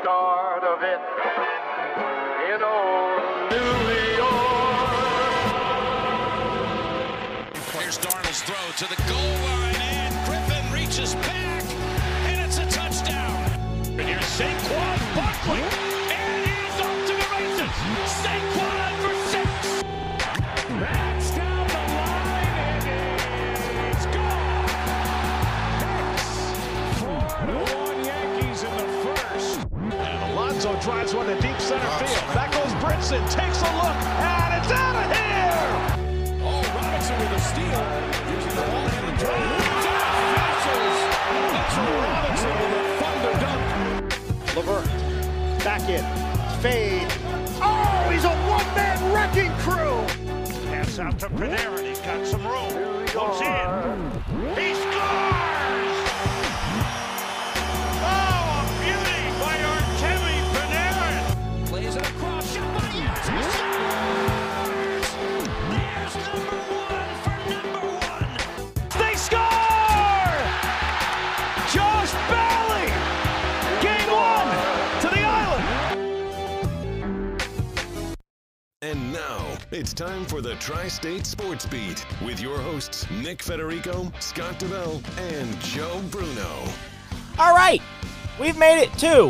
start of it in old New York. Here's Darnold's throw to the goal line, and Griffin reaches back, and it's a touchdown. And here's Saquon Barkley, and he's off to the races. Saquon for 6. That's down the line, and it's gone. Hicks, 4-1 Yankees in the first. And Alonso drives one to deep center field. Back goes Brinson, takes a look, and it's out of here. Oh, Robinson with a steal, using the ball and the drive. Mitchell Robinson with a thunder dunk. Levert, back in, fade. Oh, he's a one-man wrecking crew. Pass out to Panarin, he's got some room. Goes in, he scores! Oh, a beauty by Artemi Panarin. Plays it across, shot by Yates, he scores! There's number 1 for number 1. They score! Josh Bailey! Game 1 to the island! And now, it's time for the Tri-State Sports Beat with your hosts, Nick Federico, Scott DeVell, and Joe Bruno. All right, we've made it to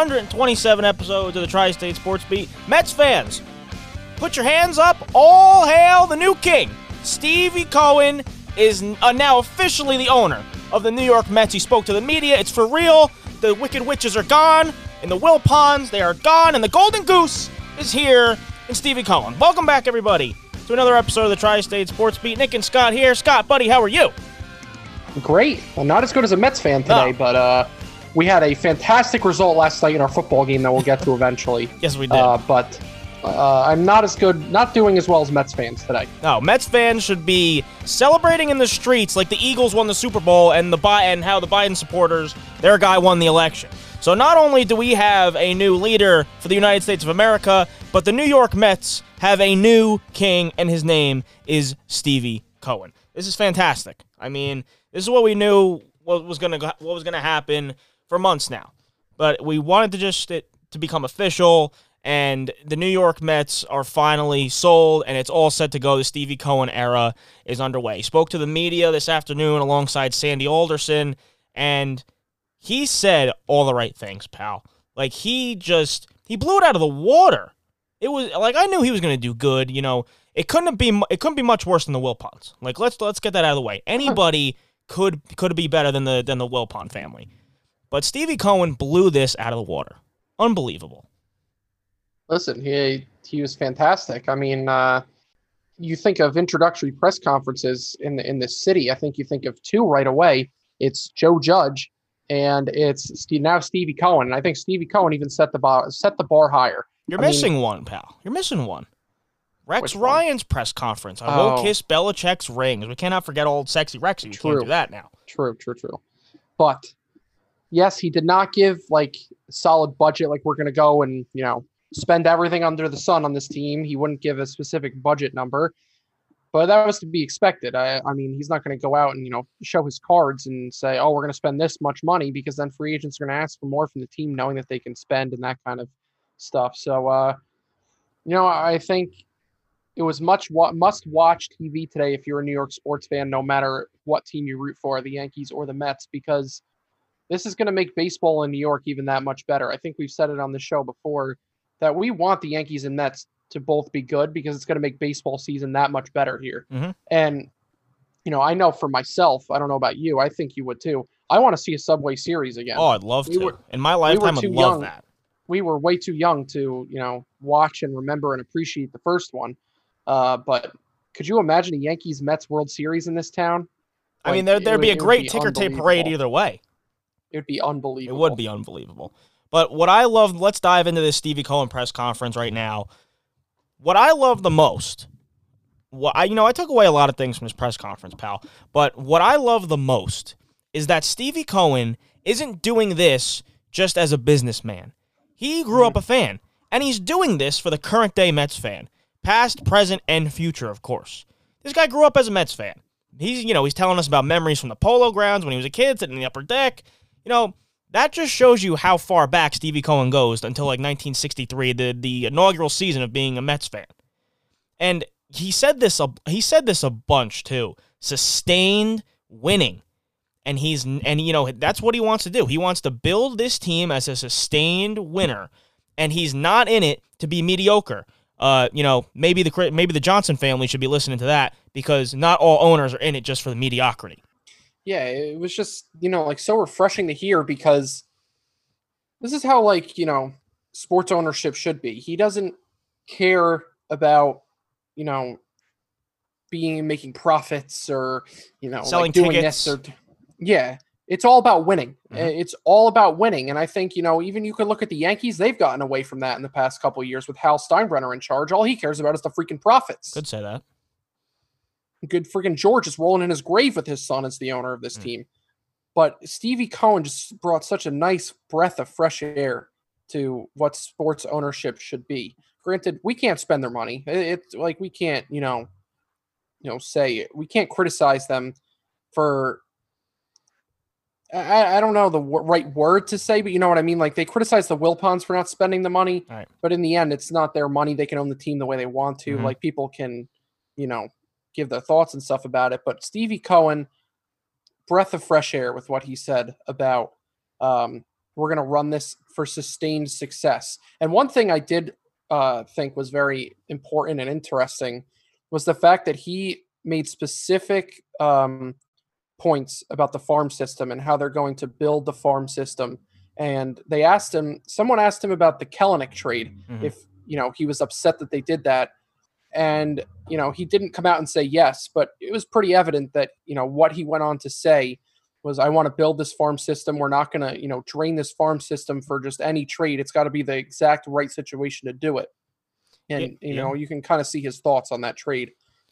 127 episodes of the Tri-State Sports Beat. Mets fans, put your hands up. All hail the new king. Stevie Cohen is now officially the owner of the New York Mets. He spoke to the media. It's for real. The Wicked Witches are gone, and the Wilpons, they are gone, and the Golden Goose is here in Stevie Cohen. Welcome back, everybody, to another episode of the Tri-State Sports Beat. Nick and Scott here. Scott, buddy, how are you? Great. Well, not as good as a Mets fan today, but we had a fantastic result last night in our football game that we'll get to eventually. Yes, we did. But I'm not doing as well as Mets fans today. No, Mets fans should be celebrating in the streets like the Eagles won the Super Bowl and how the Biden supporters, their guy won the election. So not only do we have a new leader for the United States of America, but the New York Mets have a new king, and his name is Stevie Cohen. This is fantastic. I mean, this is what we knew what was going to happen for months now. But we wanted it to become official, and the New York Mets are finally sold, and it's all set to go. The Stevie Cohen era is underway. He spoke to the media this afternoon alongside Sandy Alderson, and he said all the right things, pal. Like, he blew it out of the water. It was like, I knew he was going to do good. You know, it couldn't be much worse than the Wilpons. Like, let's get that out of the way. Anybody could be better than the Wilpon family. But Stevie Cohen blew this out of the water. Unbelievable. Listen, he was fantastic. I mean, you think of introductory press conferences in this city. I think you think of two right away. It's Joe Judge, and it's now Stevie Cohen. And I think Stevie Cohen even set the bar higher. You're missing one, pal. You're missing one. Rex Ryan's press conference. I will kiss Belichick's rings. We cannot forget old sexy Rexy. We can't do that now. True. But yes, he did not give like a solid budget. Like, we're going to go and, spend everything under the sun on this team. He wouldn't give a specific budget number, but that was to be expected. I mean, he's not going to go out and, show his cards and say, oh, we're going to spend this much money, because then free agents are going to ask for more from the team, knowing that they can spend and that kind of stuff. So, I think it was must-watch TV today if you're a New York sports fan, no matter what team you root for, the Yankees or the Mets, because this is going to make baseball in New York even that much better. I think we've said it on the show before that we want the Yankees and Mets to both be good, because it's going to make baseball season that much better here. Mm-hmm. And, I know for myself, I don't know about you, I think you would too. I want to see a Subway Series again. Oh, I'd love to. In my lifetime, I'd love that. We were way too young to, watch and remember and appreciate the first one. But could you imagine a Yankees-Mets World Series in this town? I mean, there'd be a great ticker tape parade either way. It would be unbelievable. It would be unbelievable. But what I love, let's dive into this Stevie Cohen press conference right now. What I love the most, I took away a lot of things from his press conference, pal, but what I love the most is that Stevie Cohen isn't doing this just as a businessman. He grew up a fan, and he's doing this for the current day Mets fan. Past, present, and future, of course. This guy grew up as a Mets fan. He's telling us about memories from the Polo Grounds when he was a kid, sitting in the upper deck. that just shows you how far back Stevie Cohen goes until like 1963, the inaugural season of being a Mets fan. And he said this a bunch too. Sustained winning. And that's what he wants to do. He wants to build this team as a sustained winner, and he's not in it to be mediocre. Maybe the Johnson family should be listening to that, because not all owners are in it just for the mediocrity. Yeah, it was just, so refreshing to hear, because this is how, sports ownership should be. He doesn't care about, making profits or, selling doing tickets. this or yeah. It's all about winning. Mm-hmm. It's all about winning. And I think, even you could look at the Yankees. They've gotten away from that in the past couple of years with Hal Steinbrenner in charge. All he cares about is the freaking profits. Could say that. Good freaking George is rolling in his grave with his son as the owner of this team. But Stevie Cohen just brought such a nice breath of fresh air to what sports ownership should be. Granted, we can't spend their money. It's like we can't, say we can't criticize them for. I don't know the right word to say, but you know what I mean? Like, they criticize the Wilpons for not spending the money, right. But in the end, it's not their money. They can own the team the way they want to. Mm-hmm. Like, people can, give their thoughts and stuff about it. But Stevie Cohen, breath of fresh air with what he said about we're going to run this for sustained success. And one thing I did think was very important and interesting was the fact that he made specific points about the farm system and how they're going to build the farm system. And someone asked him about the Kelenic trade, if, he was upset that they did that. And, he didn't come out and say yes, but it was pretty evident that, what he went on to say was, I want to build this farm system. We're not going to, drain this farm system for just any trade. It's got to be the exact right situation to do it. And, you can kind of see his thoughts on that trade.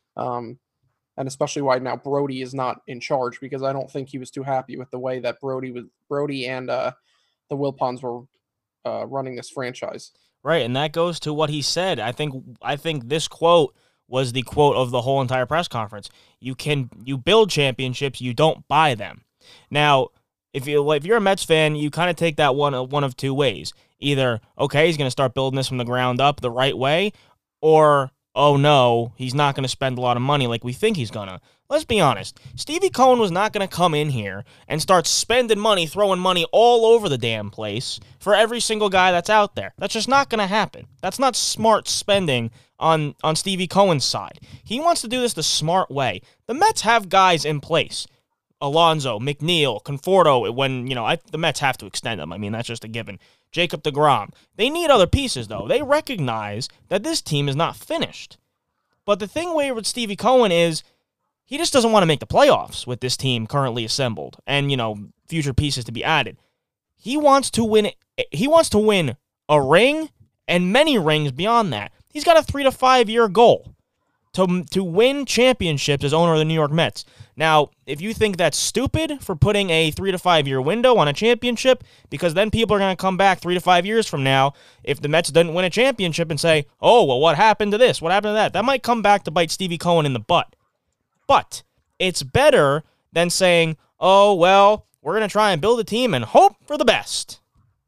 And especially why now Brody is not in charge, because I don't think he was too happy with the way that Brody and the Wilpons were running this franchise. Right, and that goes to what he said. I think this quote was the quote of the whole entire press conference. You build championships, you don't buy them. Now, if you're a Mets fan, you kind of take that one of two ways. Either, okay, he's going to start building this from the ground up the right way, or, oh no, he's not going to spend a lot of money like we think he's going to. Let's be honest. Stevie Cohen was not going to come in here and start spending money, throwing money all over the damn place for every single guy that's out there. That's just not going to happen. That's not smart spending on Stevie Cohen's side. He wants to do this the smart way. The Mets have guys in place. Alonso, McNeil, Conforto, when, the Mets have to extend them. I mean, that's just a given. Jacob deGrom. They need other pieces, though. They recognize that this team is not finished. But the thing with Stevie Cohen is he just doesn't want to make the playoffs with this team currently assembled and, future pieces to be added. He wants to win. He wants to win a ring and many rings beyond that. He's got a 3 to 5 year goal to win championships as owner of the New York Mets. Now, if you think that's stupid for putting a 3 to 5 year window on a championship, because then people are going to come back 3 to 5 years from now if the Mets didn't win a championship and say, oh, well, what happened to this? What happened to that? That might come back to bite Stevie Cohen in the butt. But it's better than saying, oh, well, we're going to try and build a team and hope for the best.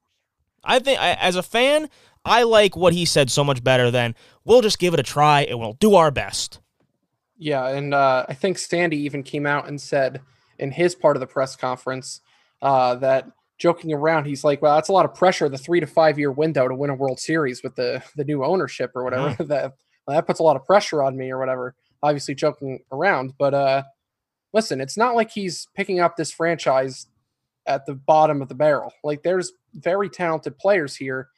I think, as a fan, I like what he said so much better than, we'll just give it a try and we'll do our best. Yeah, and I think Sandy even came out and said in his part of the press conference that, joking around, he's like, well, that's a lot of pressure, the 3 to 5 year window to win a World Series with the new ownership or whatever. Mm-hmm. that puts a lot of pressure on me or whatever. Obviously joking around, but listen, it's not like he's picking up this franchise at the bottom of the barrel. Like, there's very talented players here,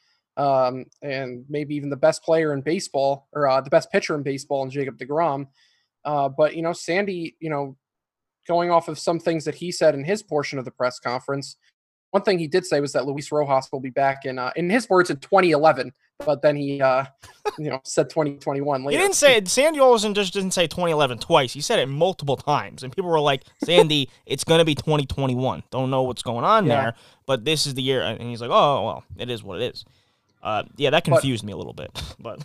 and maybe even the best player in baseball, or the best pitcher in baseball, in Jacob deGrom. But, Sandy, going off of some things that he said in his portion of the press conference, one thing he did say was that Luis Rojas will be back in his words, in 2011. But then he, said 2021 later. He didn't say it. Sandy Olsen just didn't say 2011 twice. He said it multiple times. And people were like, Sandy, it's going to be 2021. Don't know what's going on there, but this is the year. And he's like, oh, well, it is what it is. That confused me a little bit. But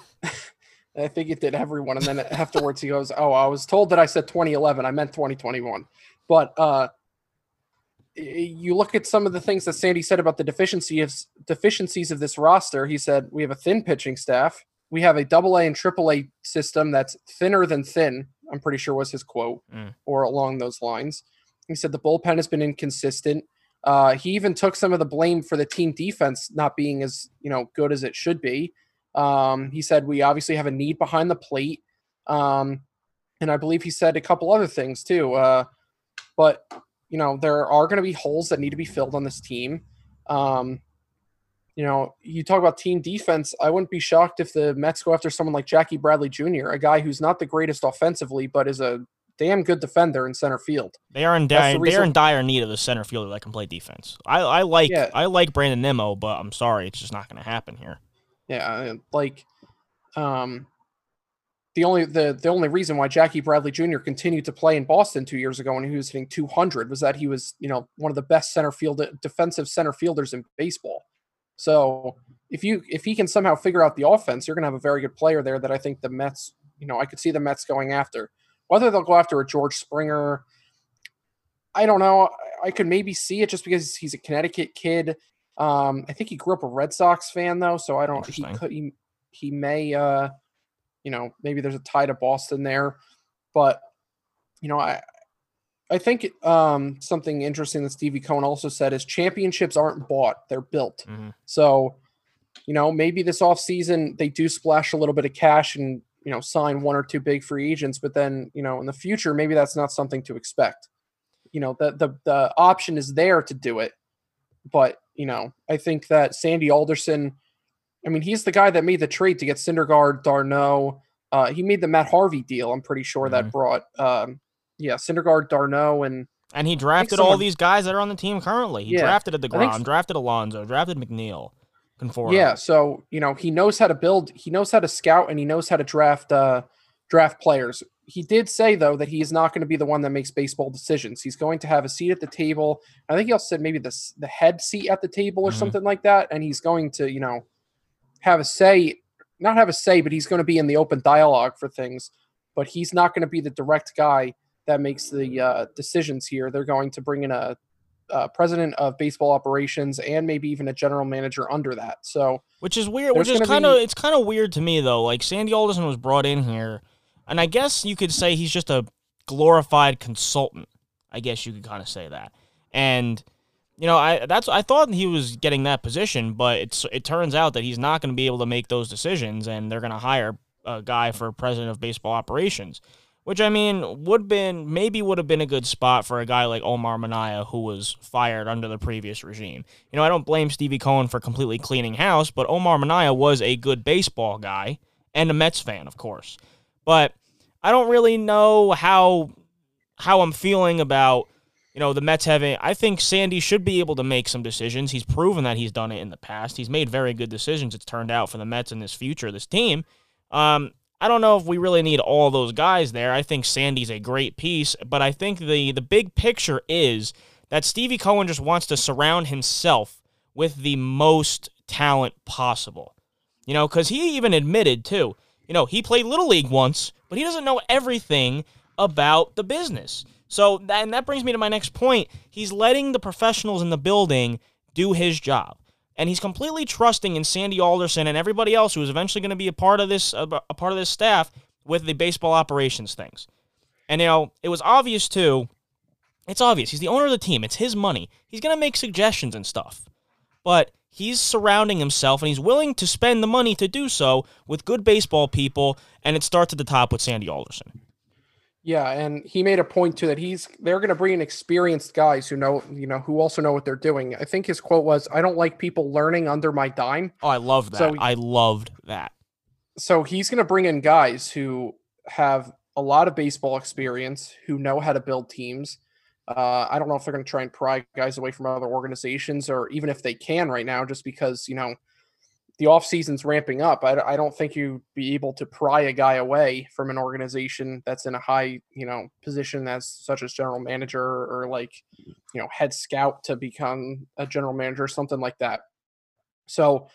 I think it did everyone. And then afterwards he goes, oh, I was told that I said 2011. I meant 2021. But you look at some of the things that Sandy said about the deficiencies of this roster. He said, we have a thin pitching staff. We have a AA and AAA system that's thinner than thin, I'm pretty sure was his quote, or along those lines. He said the bullpen has been inconsistent. He even took some of the blame for the team defense not being as, good as it should be. He said we obviously have a need behind the plate. And I believe he said a couple other things too. But there are going to be holes that need to be filled on this team. You talk about team defense. I wouldn't be shocked if the Mets go after someone like Jackie Bradley Jr., a guy who's not the greatest offensively, but is a damn good defender in center field. They are in dire need of a center fielder that can play defense. I like Brandon Nimmo, but I'm sorry, it's just not going to happen here. Yeah, the only reason why Jackie Bradley Jr. continued to play in Boston 2 years ago when he was hitting 200 was that he was, one of the best defensive center fielders in baseball. So if he can somehow figure out the offense, you're going to have a very good player there that I think the Mets, I could see the Mets going after. Whether they'll go after a George Springer, I don't know. I could maybe see it just because he's a Connecticut kid. I think he grew up a Red Sox fan though, so I don't. He may. Maybe there's a tie to Boston there, but I think something interesting that Stevie Cohen also said is championships aren't bought; they're built. Mm-hmm. So, maybe this offseason they do splash a little bit of cash and sign one or two big free agents, but then in the future maybe that's not something to expect. The option is there to do it, but I think that Sandy Alderson. I mean, he's the guy that made the trade to get Syndergaard, d'Arnaud. He made the Matt Harvey deal, I'm pretty sure, that brought Syndergaard, d'Arnaud, and he drafted all these guys that are on the team currently. He drafted DeGrom, drafted Alonso, drafted McNeil, Conforto. Yeah, so he knows how to build, he knows how to scout, and he knows how to draft players. He did say though that he is not going to be the one that makes baseball decisions. He's going to have a seat at the table. I think he also said maybe the head seat at the table or something like that, and he's going to have a say, not have a say, but he's going to be in the open dialogue for things, but he's not going to be the direct guy that makes the decisions here. They're going to bring in a president of baseball operations and maybe even a general manager under that. So, which is weird, it's kind of weird to me though. Like Sandy Alderson was brought in here, and I guess you could say he's just a glorified consultant. I guess you could kind of say that. And I thought he was getting that position, but it turns out that he's not going to be able to make those decisions, and they're going to hire a guy for president of baseball operations, which I mean would have been a good spot for a guy like Omar Minaya, who was fired under the previous regime. I don't blame Stevie Cohen for completely cleaning house, but Omar Minaya was a good baseball guy and a Mets fan, of course. But I don't really know how I'm feeling about the Mets having. I think Sandy should be able to make some decisions. He's proven that he's done it in the past. He's made very good decisions, it's turned out, for the Mets in this future, this team. I don't know if we really need all those guys there. I think Sandy's a great piece, but I think the big picture is that Stevie Cohen just wants to surround himself with the most talent possible. Because he even admitted, too, he played Little League once, but he doesn't know everything about the business. So, and that brings me to my next point. He's letting the professionals in the building do his job. And he's completely trusting in Sandy Alderson and everybody else who is eventually going to be a part of this staff with the baseball operations things. And, it was obvious, too. It's obvious. He's the owner of the team. It's his money. He's going to make suggestions and stuff. But he's surrounding himself, and he's willing to spend the money to do so with good baseball people, and it starts at the top with Sandy Alderson. Yeah, and he made a point too that they're going to bring in experienced guys who who also know what they're doing. I think his quote was, "I don't like people learning under my dime." Oh, I love that. I loved that. So he's going to bring in guys who have a lot of baseball experience, who know how to build teams. I don't know if they're going to try and pry guys away from other organizations, or even if they can right now, just because the offseason's ramping up. I don't think you'd be able to pry a guy away from an organization that's in a high, position such as general manager or head scout to become a general manager or something like that. So,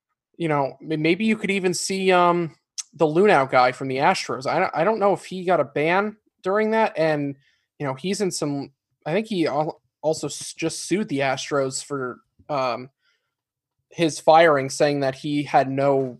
maybe you could even see the Lunau guy from the Astros. I don't know if he got a ban during that, and he's in some. I think he also just sued the Astros for his firing, saying that he had no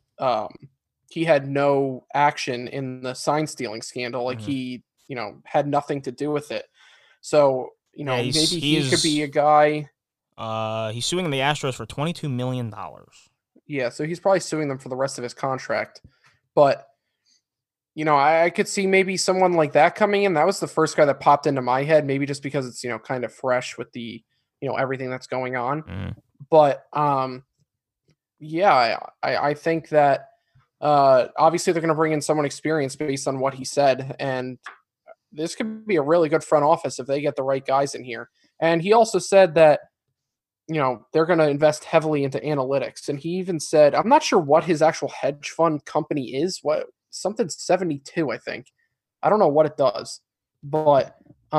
action in the sign stealing scandal. Like he, had nothing to do with it. So, Yeah, maybe he could be a guy. He's suing the Astros for $22 million. Yeah, so he's probably suing them for the rest of his contract. But, I could see maybe someone like that coming in. That was the first guy that popped into my head, maybe just because it's, kind of fresh with the, everything that's going on. But, yeah, I think that obviously they're going to bring in someone experienced based on what he said. And this could be a really good front office if they get the right guys in here. And he also said that, they're going to invest heavily into analytics. And he even said, I'm not sure what his actual hedge fund company is. Something 72, I think. I don't know what it does, but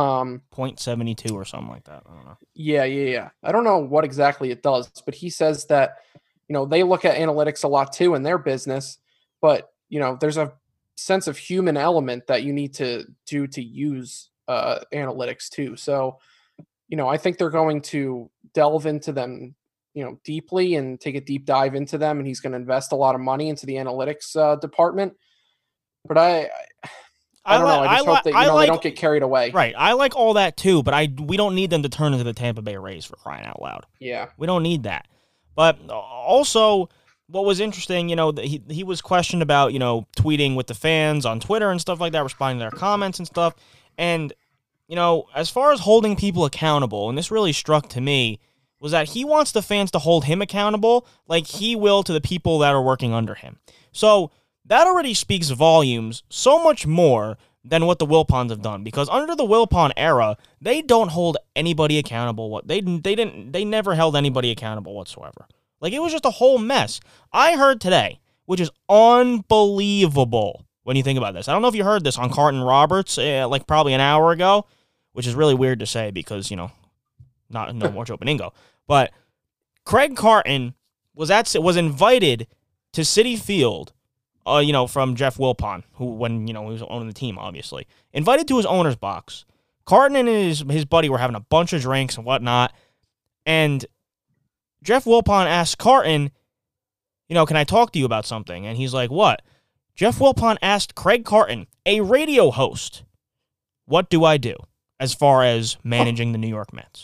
0.72 or something like that. I don't know. Yeah. I don't know what exactly it does, but he says that, they look at analytics a lot too in their business, but there's a sense of human element that you need to do to use analytics too. So, I think they're going to delve into them, deeply and take a deep dive into them. And he's going to invest a lot of money into the analytics department. But I don't know. I just hope that they don't get carried away. Right. I like all that too, but we don't need them to turn into the Tampa Bay Rays, for crying out loud. Yeah. We don't need that. But also, what was interesting, he was questioned about, tweeting with the fans on Twitter and stuff like that, responding to their comments and stuff. And, as far as holding people accountable, and this really struck to me, was that he wants the fans to hold him accountable like he will to the people that are working under him. So that already speaks volumes, so much more than what the Wilpons have done, because under the Wilpon era, they don't hold anybody accountable. They never held anybody accountable whatsoever. Like, it was just a whole mess. I heard today, which is unbelievable when you think about this. I don't know if you heard this on Carton Roberts, like probably an hour ago, which is really weird to say because, no more Joe Beningo. But Craig Carton was invited to Citi Field, from Jeff Wilpon, who, when, he was owning the team, obviously, invited to his owner's box. Carton and his buddy were having a bunch of drinks and whatnot, and Jeff Wilpon asked Carton, can I talk to you about something? And he's like, what? Jeff Wilpon asked Craig Carton, a radio host, what do I do as far as managing the New York Mets?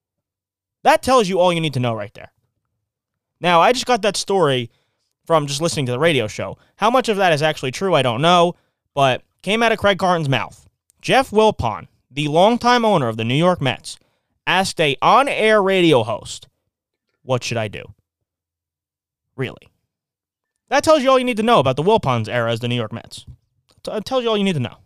That tells you all you need to know right there. Now, I just got that story from just listening to the radio show. How much of that is actually true, I don't know, but came out of Craig Carton's mouth. Jeff Wilpon, the longtime owner of the New York Mets, asked a on-air radio host, what should I do? Really? That tells you all you need to know about the Wilpons era as the New York Mets. It tells you all you need to know.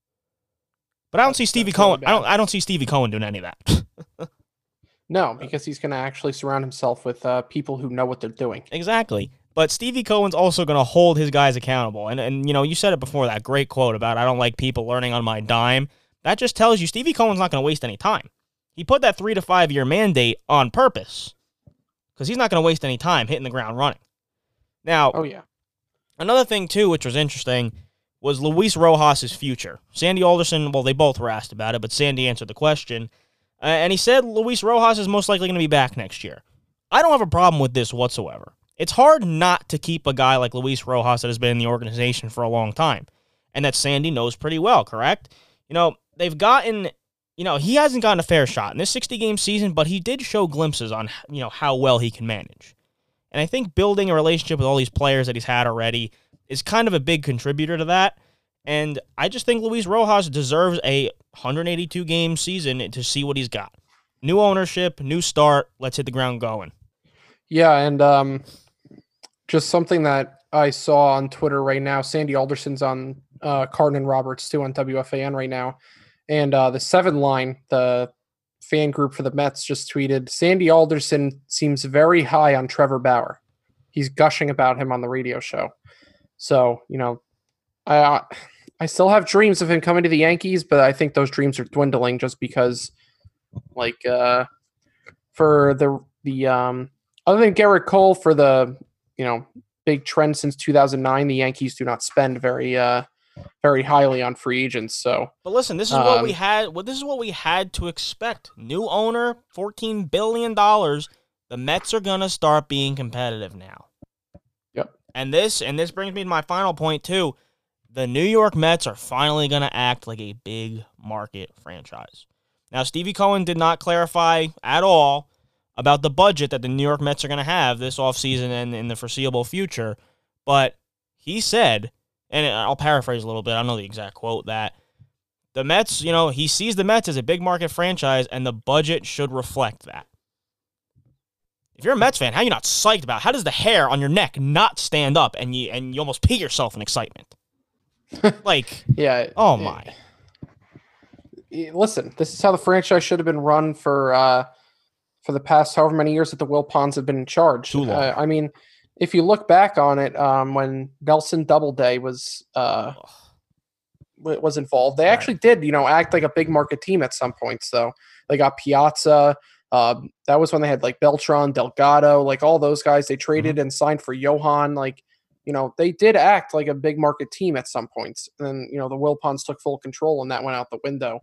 But I don't see Stevie Cohen. I don't see Stevie Cohen doing any of that. No, because he's going to actually surround himself with people who know what they're doing. Exactly. But Stevie Cohen's also going to hold his guys accountable. And you said it before, that great quote about I don't like people learning on my dime. That just tells you Stevie Cohen's not going to waste any time. He put that 3 to 5 year mandate on purpose because he's not going to waste any time hitting the ground running. Now, another thing, too, which was interesting, was Luis Rojas' future. Sandy Alderson, well, they both were asked about it, but Sandy answered the question. And he said Luis Rojas is most likely going to be back next year. I don't have a problem with this whatsoever. It's hard not to keep a guy like Luis Rojas that has been in the organization for a long time, and that Sandy knows pretty well, correct? They've gotten, he hasn't gotten a fair shot in this 60-game season, but he did show glimpses on, how well he can manage. And I think building a relationship with all these players that he's had already is kind of a big contributor to that. And I just think Luis Rojas deserves a 182-game season to see what he's got. New ownership, new start, let's hit the ground going. Yeah, and just something that I saw on Twitter right now, Sandy Alderson's on Carton and Roberts too on WFAN right now. And the 7 line, the fan group for the Mets, just tweeted, Sandy Alderson seems very high on Trevor Bauer. He's gushing about him on the radio show. So, I still have dreams of him coming to the Yankees, but I think those dreams are dwindling just because, for the other than Garrett Cole, for the, big trend since 2009, the Yankees do not spend very very highly on free agents. So, But listen, this is what we had. Well, this is what we had to expect. New owner, $14 billion. The Mets are gonna start being competitive now. Yep. And this brings me to my final point too. The New York Mets are finally gonna act like a big market franchise. Now, Stevie Cohen did not clarify at all about the budget that the New York Mets are gonna have this offseason and in the foreseeable future, but he said, and I'll paraphrase a little bit, I don't know the exact quote, that the Mets, he sees the Mets as a big market franchise and the budget should reflect that. If you're a Mets fan, how are you not psyched about it? How does the hair on your neck not stand up and you almost pee yourself in excitement? yeah. Oh my. Listen, this is how the franchise should have been run for the past however many years that the Wilpons have been in charge. Too long. I mean, if you look back on it, when Nelson Doubleday was involved, they actually did, act like a big market team at some points. Though they got Piazza. That was when they had like Beltran, Delgado, like all those guys. They traded and signed for Johan. Like, they did act like a big market team at some points. And then, the Wilpons took full control and that went out the window.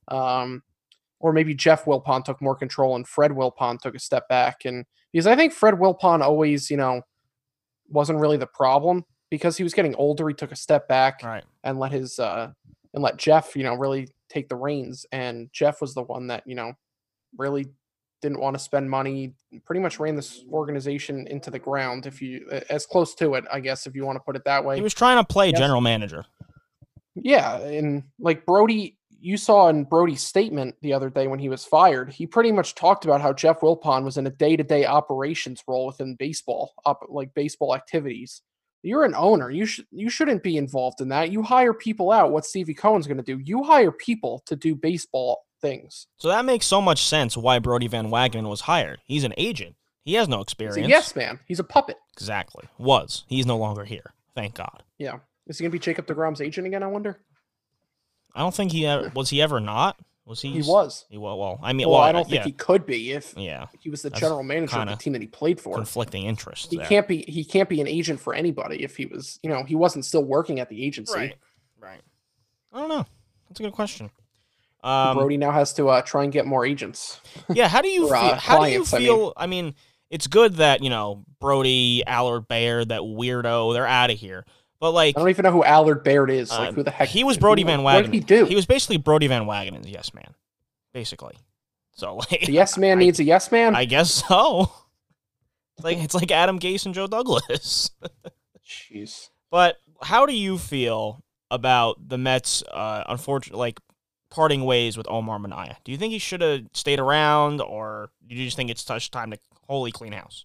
Or maybe Jeff Wilpon took more control and Fred Wilpon took a step back. And because I think Fred Wilpon always, wasn't really the problem because he was getting older. He took a step back and let his and let Jeff, really take the reins. And Jeff was the one that, really didn't want to spend money, pretty much ran this organization into the ground, as close to it, I guess, if you want to put it that way. He was trying to play general manager. Yeah, and like Brody, you saw in Brody's statement the other day when he was fired, he pretty much talked about how Jeff Wilpon was in a day-to-day operations role within baseball, like baseball activities. You're an owner. You shouldn't be involved in that. You hire people out. What Stevie Cohen's going to do? You hire people to do baseball things. So that makes so much sense why Brody Van Wagenen was hired. He's an agent. He has no experience. He's a yes man. He's a puppet. Exactly. Was. He's no longer here. Thank God. Yeah. Is he going to be Jacob deGrom's agent again, I wonder? I don't think was he ever not? Was he? He was. I don't think he could be if he was the That's general manager of the team that he played for. Conflicting interests. He can't be an agent for anybody if he was, he wasn't still working at the agency. Right. I don't know. That's a good question. Brody now has to try and get more agents. Yeah, how do you feel? How do you feel? I mean, it's good that Brody, Allard Baird, that weirdo, they're out of here. But I don't even know who Allard Baird is. Like, who the heck? He was Brody Van Wagenen. What did he do? He was basically Brody Van Wagenen's yes man, basically. So the yes man needs a yes man. I guess so. It's like Adam Gase and Joe Douglas. Jeez. But how do you feel about the Mets? Unfortunately, parting ways with Omar Minaya. Do you think he should have stayed around, or do you just think it's time to wholly clean house?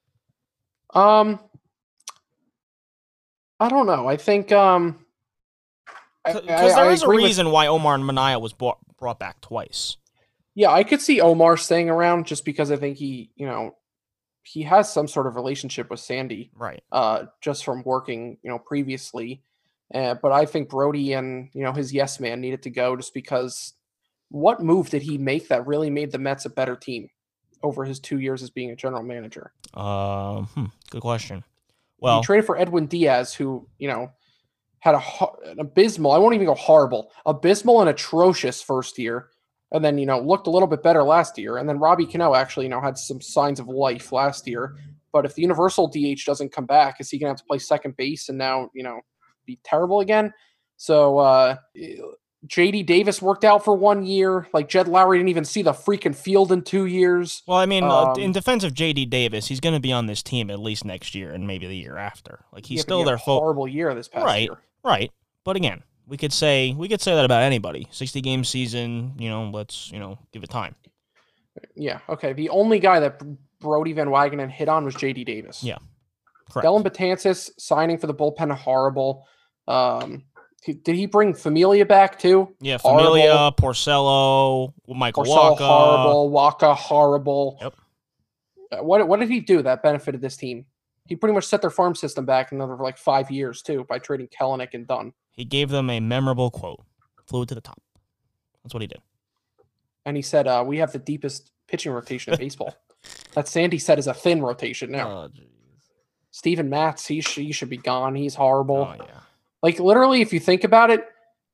I don't know. I think because there is a reason why Omar Minaya was brought back twice. Yeah, I could see Omar staying around just because I think he has some sort of relationship with Sandy, right? Just from working, previously. But I think Brody and his yes man needed to go just because. What move did he make that really made the Mets a better team over his 2 years as being a general manager? Good question. Well, he traded for Edwin Diaz, who, had an abysmal, I won't even go horrible, abysmal and atrocious first year. And then, looked a little bit better last year. And then Robbie Cano actually, had some signs of life last year. But if the universal DH doesn't come back, is he going to have to play second base and now, be terrible again? So J.D. Davis worked out for 1 year. Like, Jed Lowry didn't even see the freaking field in 2 years. Well, I mean, in defense of J.D. Davis, he's going to be on this team at least next year and maybe the year after. Like, he's still their horrible year this past year. Right. But again, we could say that about anybody. 60-game season, let's, give it time. Yeah, okay. The only guy that Brody Van Wagenen hit on was J.D. Davis. Yeah, correct. Dellin Betances signing for the bullpen, horrible. Did he bring Familia back too? Yeah, Familia, Porcello, Michael Wacha. Horrible. Wacha, horrible. Yep. What did he do that benefited this team? He pretty much set their farm system back another 5 years too by trading Kelenic and Dunn. He gave them a memorable quote: "Flew to the top." That's what he did. And he said, "We have the deepest pitching rotation in baseball." That Sandy said is a thin rotation now. Oh, Steven Matz, he should be gone. He's horrible. Oh, yeah. Like, literally, if you think about it,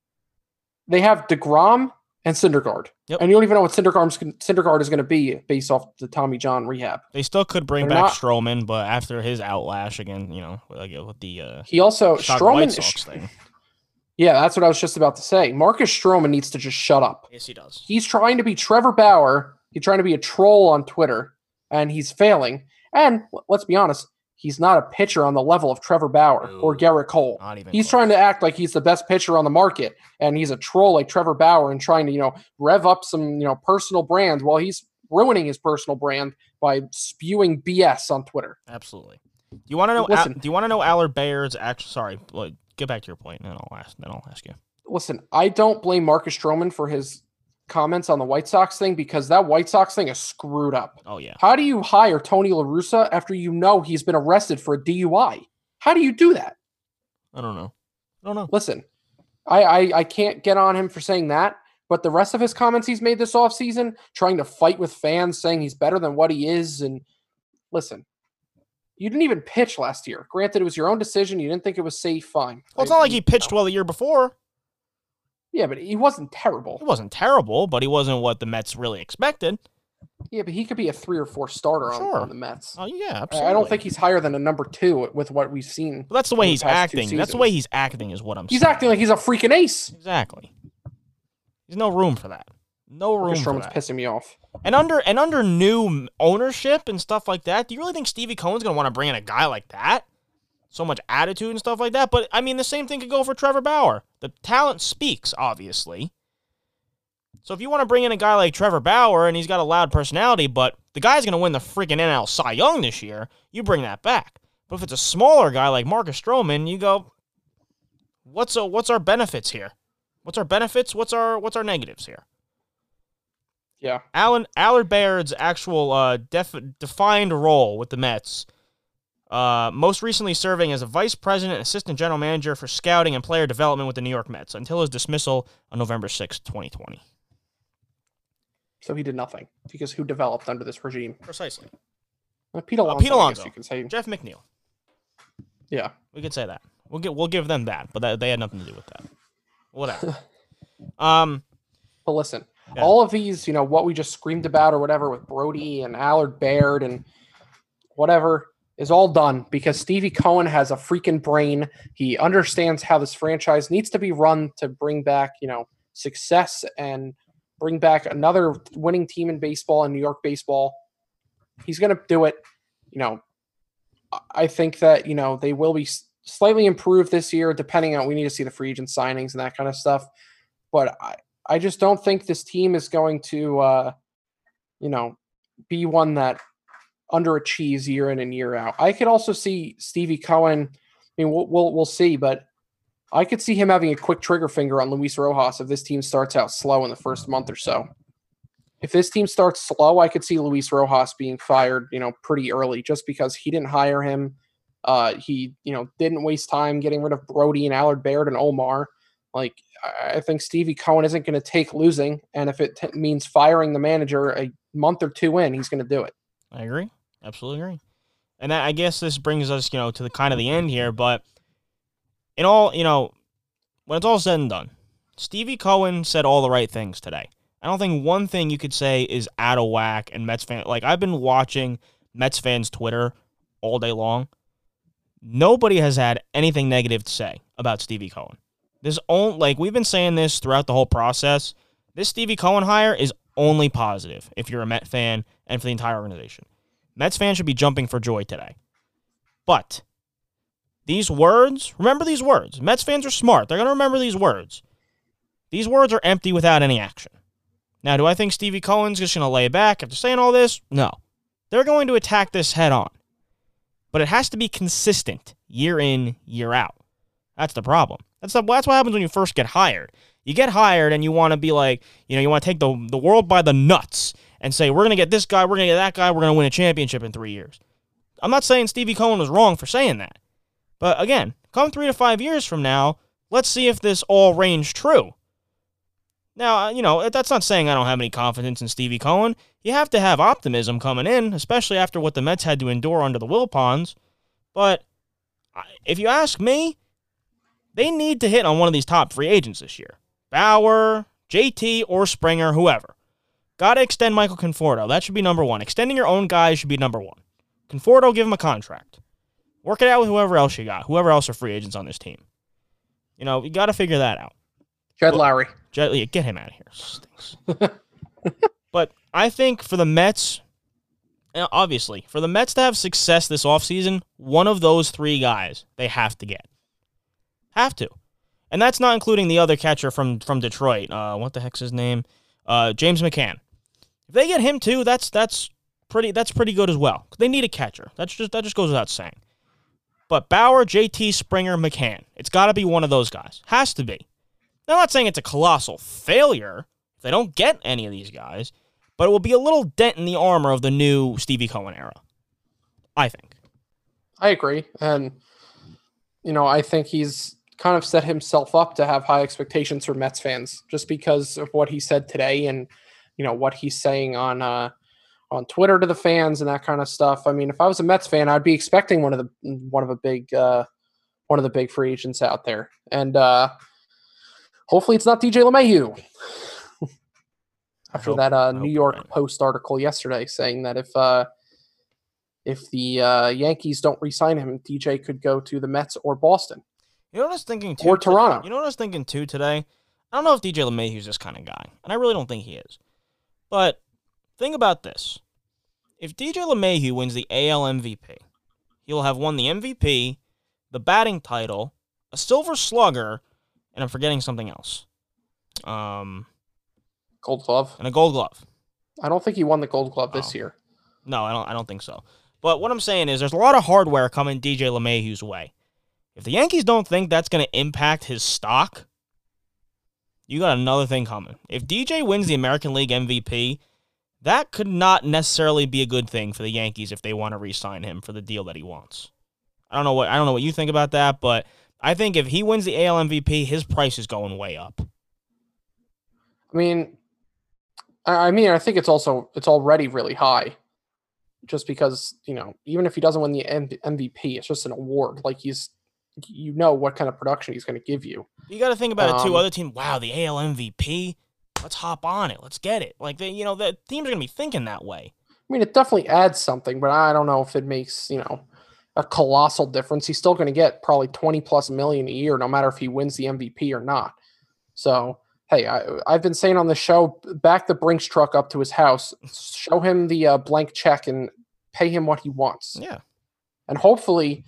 they have DeGrom and Syndergaard. Yep. And you don't even know what Syndergaard is going to be based off the Tommy John rehab. They still could bring They're back not- Stroman, but after his outlash again, like with the He also, Chicago White Sox thing. Yeah, that's what I was just about to say. Marcus Stroman needs to just shut up. Yes, he does. He's trying to be Trevor Bauer. He's trying to be a troll on Twitter, and he's failing. And let's be honest, he's not a pitcher on the level of Trevor Bauer No. or Garrett Cole. Not even He's close. trying to act like he's the best pitcher on the market, and he's a troll like Trevor Bauer and trying to, rev up some, personal brands while he's ruining his personal brand by spewing BS on Twitter. Absolutely. Do you want to know? Listen. Do you want to know Allard Bayard's actual? Sorry, get back to your point, and then I'll ask you. Listen, I don't blame Marcus Stroman for his comments on the White Sox thing because that White Sox thing is screwed up. Oh yeah. How do you hire Tony La Russa after you know he's been arrested for a DUI? How do you do that? I don't know. Listen, I can't get on him for saying that, but the rest of his comments he's made this offseason, trying to fight with fans, saying he's better than what he is, and listen, you didn't even pitch last year. Granted, it was your own decision. You didn't think it was safe, fine. Well, it's not like he pitched well the year before. Yeah, but he wasn't terrible. He wasn't terrible, but he wasn't what the Mets really expected. Yeah, but he could be a 3 or 4 starter Sure. on the Mets. Oh yeah, absolutely. I don't think he's higher than a number 2 with what we've seen. But that's the way in the he's past 2 acting. That's the seasons. way he's acting, is what I'm saying. He's acting like he's a freaking ace. Exactly. There's no room for that. No room Marcus for Stroman's that. pissing me off. And under new ownership and stuff like that, do you really think Stevie Cohen's going to want to bring in a guy like that? So much attitude and stuff like that. But, I mean, the same thing could go for Trevor Bauer. The talent speaks, obviously. So if you want to bring in a guy like Trevor Bauer and he's got a loud personality, but the guy's going to win the freaking NL Cy Young this year, you bring that back. But if it's a smaller guy like Marcus Stroman, you go, what's our benefits here? What's our benefits? What's our negatives here? Yeah. Allard Bayard's actual defined role with the Mets, most recently serving as a vice president and assistant general manager for scouting and player development with the New York Mets until his dismissal on November 6, 2020. So he did nothing because who developed under this regime? Precisely. Pete Alonso. Pete I Alonso. guess you can say. Jeff McNeil. Yeah. We could say that. We'll give them that, but they had nothing to do with that. Whatever. But listen, Yeah. all of these, what we just screamed about or whatever with Brody and Allard Baird and whatever is all done because Stevie Cohen has a freaking brain. He understands how this franchise needs to be run to bring back, success and bring back another winning team in baseball, in New York baseball. He's going to do it. I think that, they will be slightly improved this year, depending on, we need to see the free agent signings and that kind of stuff. But I just don't think this team is going to, be one that underachieves year in and year out. I could also see Stevie Cohen. I mean, we'll see, but I could see him having a quick trigger finger on Luis Rojas if this team starts out slow in the first month or so. If this team starts slow, I could see Luis Rojas being fired, pretty early, just because he didn't hire him. He, didn't waste time getting rid of Brody and Allard Baird and Omar. Like, I think Stevie Cohen isn't going to take losing, and if it means firing the manager a month or 2 in, he's going to do it. I agree. Absolutely agree. And I guess this brings us, to the kind of the end here, but in all, when it's all said and done, Stevie Cohen said all the right things today. I don't think one thing you could say is out of whack, and Mets fans, like, I've been watching Mets fans' Twitter all day long. Nobody has had anything negative to say about Stevie Cohen. We've been saying this throughout the whole process. This Stevie Cohen hire is only positive if you're a Met fan and for the entire organization. Mets fans should be jumping for joy today. But these words, remember these words. Mets fans are smart. They're going to remember these words. These words are empty without any action. Now, do I think Stevie Cohen's just going to lay back after saying all this? No. They're going to attack this head on. But it has to be consistent year in, year out. That's the problem. That's what happens when you first get hired. You get hired and you want to be like, you want to take the world by the nuts and say, we're going to get this guy, we're going to get that guy, we're going to win a championship in 3 years. I'm not saying Stevie Cohen was wrong for saying that. But again, come 3 to 5 years from now, let's see if this all rings true. Now, that's not saying I don't have any confidence in Stevie Cohen. You have to have optimism coming in, especially after what the Mets had to endure under the Wilpons. But if you ask me, they need to hit on one of these top free agents this year. Bauer, JT, or Springer, whoever. Got to extend Michael Conforto. That should be number one. Extending your own guys should be number one. Conforto, give him a contract. Work it out with whoever else you got. Whoever else are free agents on this team. You know, you got to figure that out. Jed Lowry. Yeah, get him out of here. Stinks. But I think for the Mets, obviously, for the Mets to have success this offseason, one of those three guys they have to get. Have to. And that's not including the other catcher from Detroit. What the heck's his name? James McCann. If they get him too, that's pretty good as well. They need a catcher. That just goes without saying. But Bauer, JT, Springer, McCann. It's got to be one of those guys. Has to be. Now, I'm not saying it's a colossal failure if they don't get any of these guys, but it will be a little dent in the armor of the new Stevie Cohen era. I think. I agree. And, I think he's kind of set himself up to have high expectations for Mets fans just because of what he said today and, what he's saying on Twitter to the fans and that kind of stuff. I mean, if I was a Mets fan, I'd be expecting one of the big free agents out there. And hopefully it's not DJ LeMahieu. After that New York Post article yesterday saying that if the Yankees don't re-sign him, DJ could go to the Mets or Boston. You know what I was thinking too? Or Toronto. You know what I was thinking too today? I don't know if DJ LeMahieu's this kind of guy, and I really don't think he is. But think about this. If DJ LeMahieu wins the AL MVP, he'll have won the MVP, the batting title, a Silver Slugger, and I'm forgetting something else. Gold Glove. And a Gold Glove. I don't think he won the Gold Glove this year. No, I don't think so. But what I'm saying is there's a lot of hardware coming DJ LeMahieu's way. If the Yankees don't think that's going to impact his stock, you got another thing coming. If DJ wins the American League MVP, that could not necessarily be a good thing for the Yankees if they want to re-sign him for the deal that he wants. I don't know what you think about that, but I think if he wins the AL MVP, his price is going way up. I think it's already really high. Just because, even if he doesn't win the MVP, it's just an award. Like what kind of production he's going to give you. You got to think about it too. Other team, wow, the AL MVP. Let's hop on it. Let's get it. Like the teams are going to be thinking that way. It definitely adds something, but I don't know if it makes, a colossal difference. He's still going to get probably 20+ million a year, no matter if he wins the MVP or not. So, hey, I've been saying on the show, back the Brinks truck up to his house, show him the blank check and pay him what he wants. Yeah. And hopefully,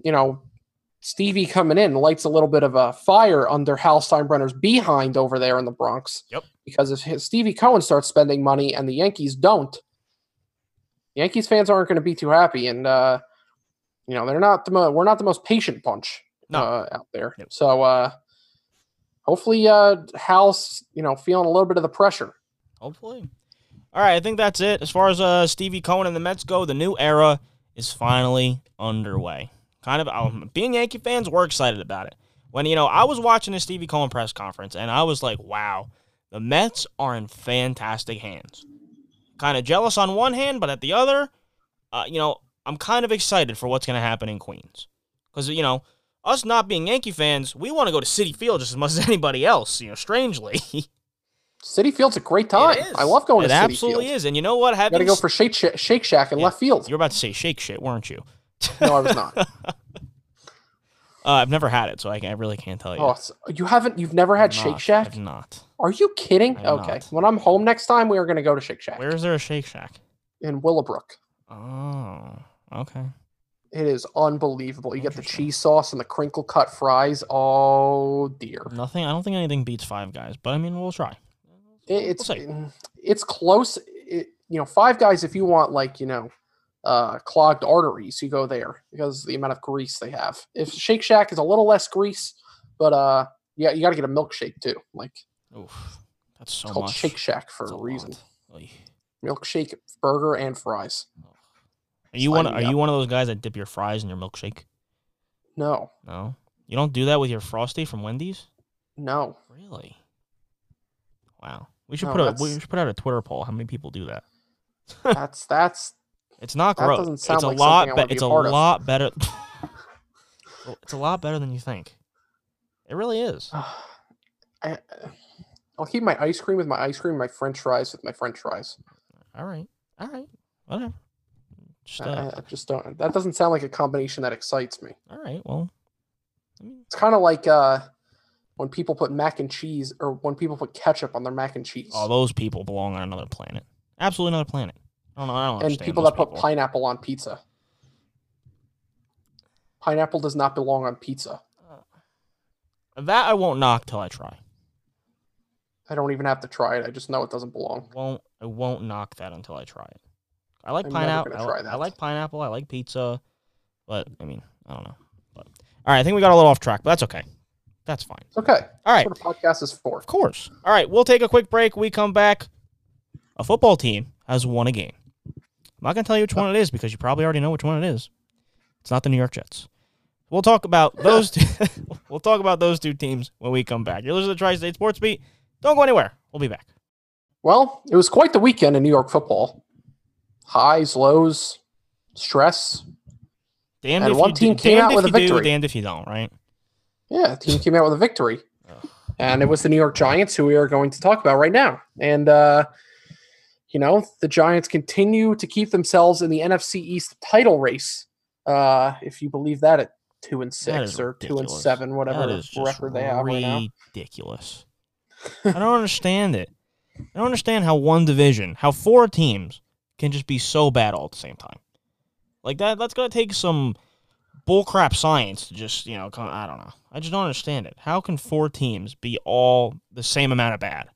Stevie coming in lights a little bit of a fire under Hal Steinbrenner's behind over there in the Bronx. Yep. Because if Stevie Cohen starts spending money and the Yankees don't, Yankees fans aren't going to be too happy. And, we're not the most patient bunch out there. Yep. So hopefully Hal's, feeling a little bit of the pressure. Hopefully. All right, I think that's it. As far as Stevie Cohen and the Mets go, the new era is finally underway. Being Yankee fans, we're excited about it. When, I was watching the Stevie Cohen press conference, and I was like, wow, the Mets are in fantastic hands. Kind of jealous on one hand, but at the other, I'm kind of excited for what's going to happen in Queens. Because, us not being Yankee fans, we want to go to Citi Field just as much as anybody else, strangely. Citi Field's a great time. I love going to Citi Field. It absolutely is. And you know what? You got to go for Shake Shack in left field. You were about to say Shake Shit, weren't you? No, I was not. I've never had it, so I really can't tell you. Oh, you've never had Shake Shack? I've not. Are you kidding? Okay. Not. When I'm home next time, we are going to go to Shake Shack. Where is there a Shake Shack? In Willowbrook. Oh, okay. It is unbelievable. You get the cheese sauce and the crinkle cut fries. Oh, dear. I don't think anything beats Five Guys, but we'll try. It's close. Five Guys, if you want, clogged arteries, you go there because of the amount of grease they have. If Shake Shack is a little less grease, but you got to get a milkshake too. Oof, that's so it's called much. Shake Shack for a reason. Milkshake, burger, and fries. Are you one of those guys that dip your fries in your milkshake? No. No? You don't do that with your Frosty from Wendy's? No. Really? Wow. We should put out a Twitter poll. How many people do that? That's It's not gross. Doesn't sound it's a like lot. something I would be It's a a part of. lot better. It's a lot better than you think. It really is. I'll keep my ice cream with my ice cream, my French fries with my French fries. All right, whatever. I just don't. That doesn't sound like a combination that excites me. All right, well, It's kind of like when people put mac and cheese, or when people put ketchup on their mac and cheese. oh, those people belong on another planet. Absolutely another planet. I don't and understand people those that put pineapple on pizza. Pineapple does not belong on pizza. That I won't knock till I try. I don't even have to try it. I just know it doesn't belong. I won't knock that until I try it. I like I'm pineapple. never gonna try that. I like pineapple. I like pizza, but I mean, I don't know. But all right, I think we got a little off track, but that's okay. That's fine. It's okay. All right. That's what a podcast is for. Of course. All right, we'll take a quick break. We come back. A football team has won a game. I'm not going to tell you which one it is because you probably already know which one it is. It's not the New York Jets. We'll talk about those. We'll talk about those two teams when we come back. You're listening to the Tri-State Sports Beat. Don't go anywhere. We'll be back. Well, it was quite the weekend in New York football. Highs, lows, stress. Damned And if one you team do, came damned out with if a you do, victory. damned if you don't, right? Yeah, the team came out with a victory. And it was the New York Giants, who we are going to talk about right now. And, the Giants continue to keep themselves in the NFC East title race, if you believe that, at 2-6 or 2-7, whatever record they have right now. Ridiculous. I don't understand it. I don't understand how one division, how four teams can just be so bad all at the same time. Like that's going to take some bullcrap science to just, I don't know. I just don't understand it. How can four teams be all the same amount of bad?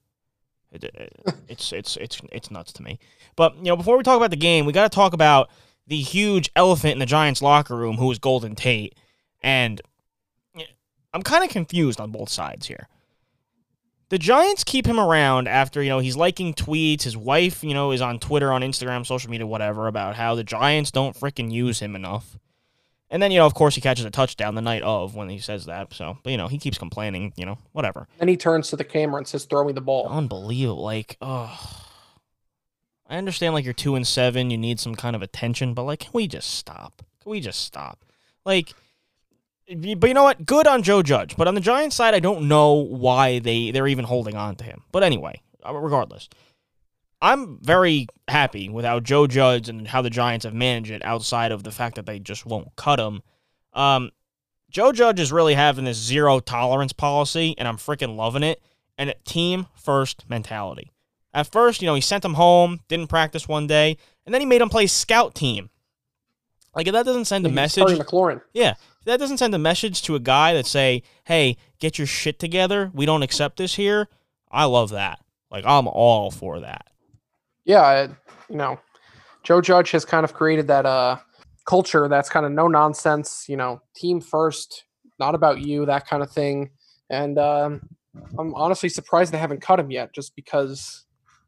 It's nuts to me. But, before we talk about the game, we got to talk about the huge elephant in the Giants locker room, who is Golden Tate. And I'm kind of confused on both sides here. The Giants keep him around after, he's liking tweets. His wife, is on Twitter, on Instagram, social media, whatever, about how the Giants don't freaking use him enough. And then, of course, he catches a touchdown the night of when he says that. So, but, he keeps complaining, whatever. Then he turns to the camera and says, "Throw me the ball." Unbelievable. I understand, you're 2-7, you need some kind of attention, but, can we just stop? But you know what? Good on Joe Judge. But on the Giants side, I don't know why they're even holding on to him. But anyway, regardless, I'm very happy with how Joe Judge and how the Giants have managed it outside of the fact that they just won't cut him. Joe Judge is really having this zero tolerance policy, and I'm freaking loving it, and a team-first mentality. At first, he sent him home, didn't practice one day, and then he made him play scout team. If that doesn't send a message... Terry McLaurin. Yeah. If that doesn't send a message to a guy that say, hey, get your shit together, we don't accept this here, I love that. I'm all for that. Yeah, Joe Judge has kind of created that culture that's kind of no nonsense, team first, not about you, that kind of thing. And I'm honestly surprised they haven't cut him yet, just because,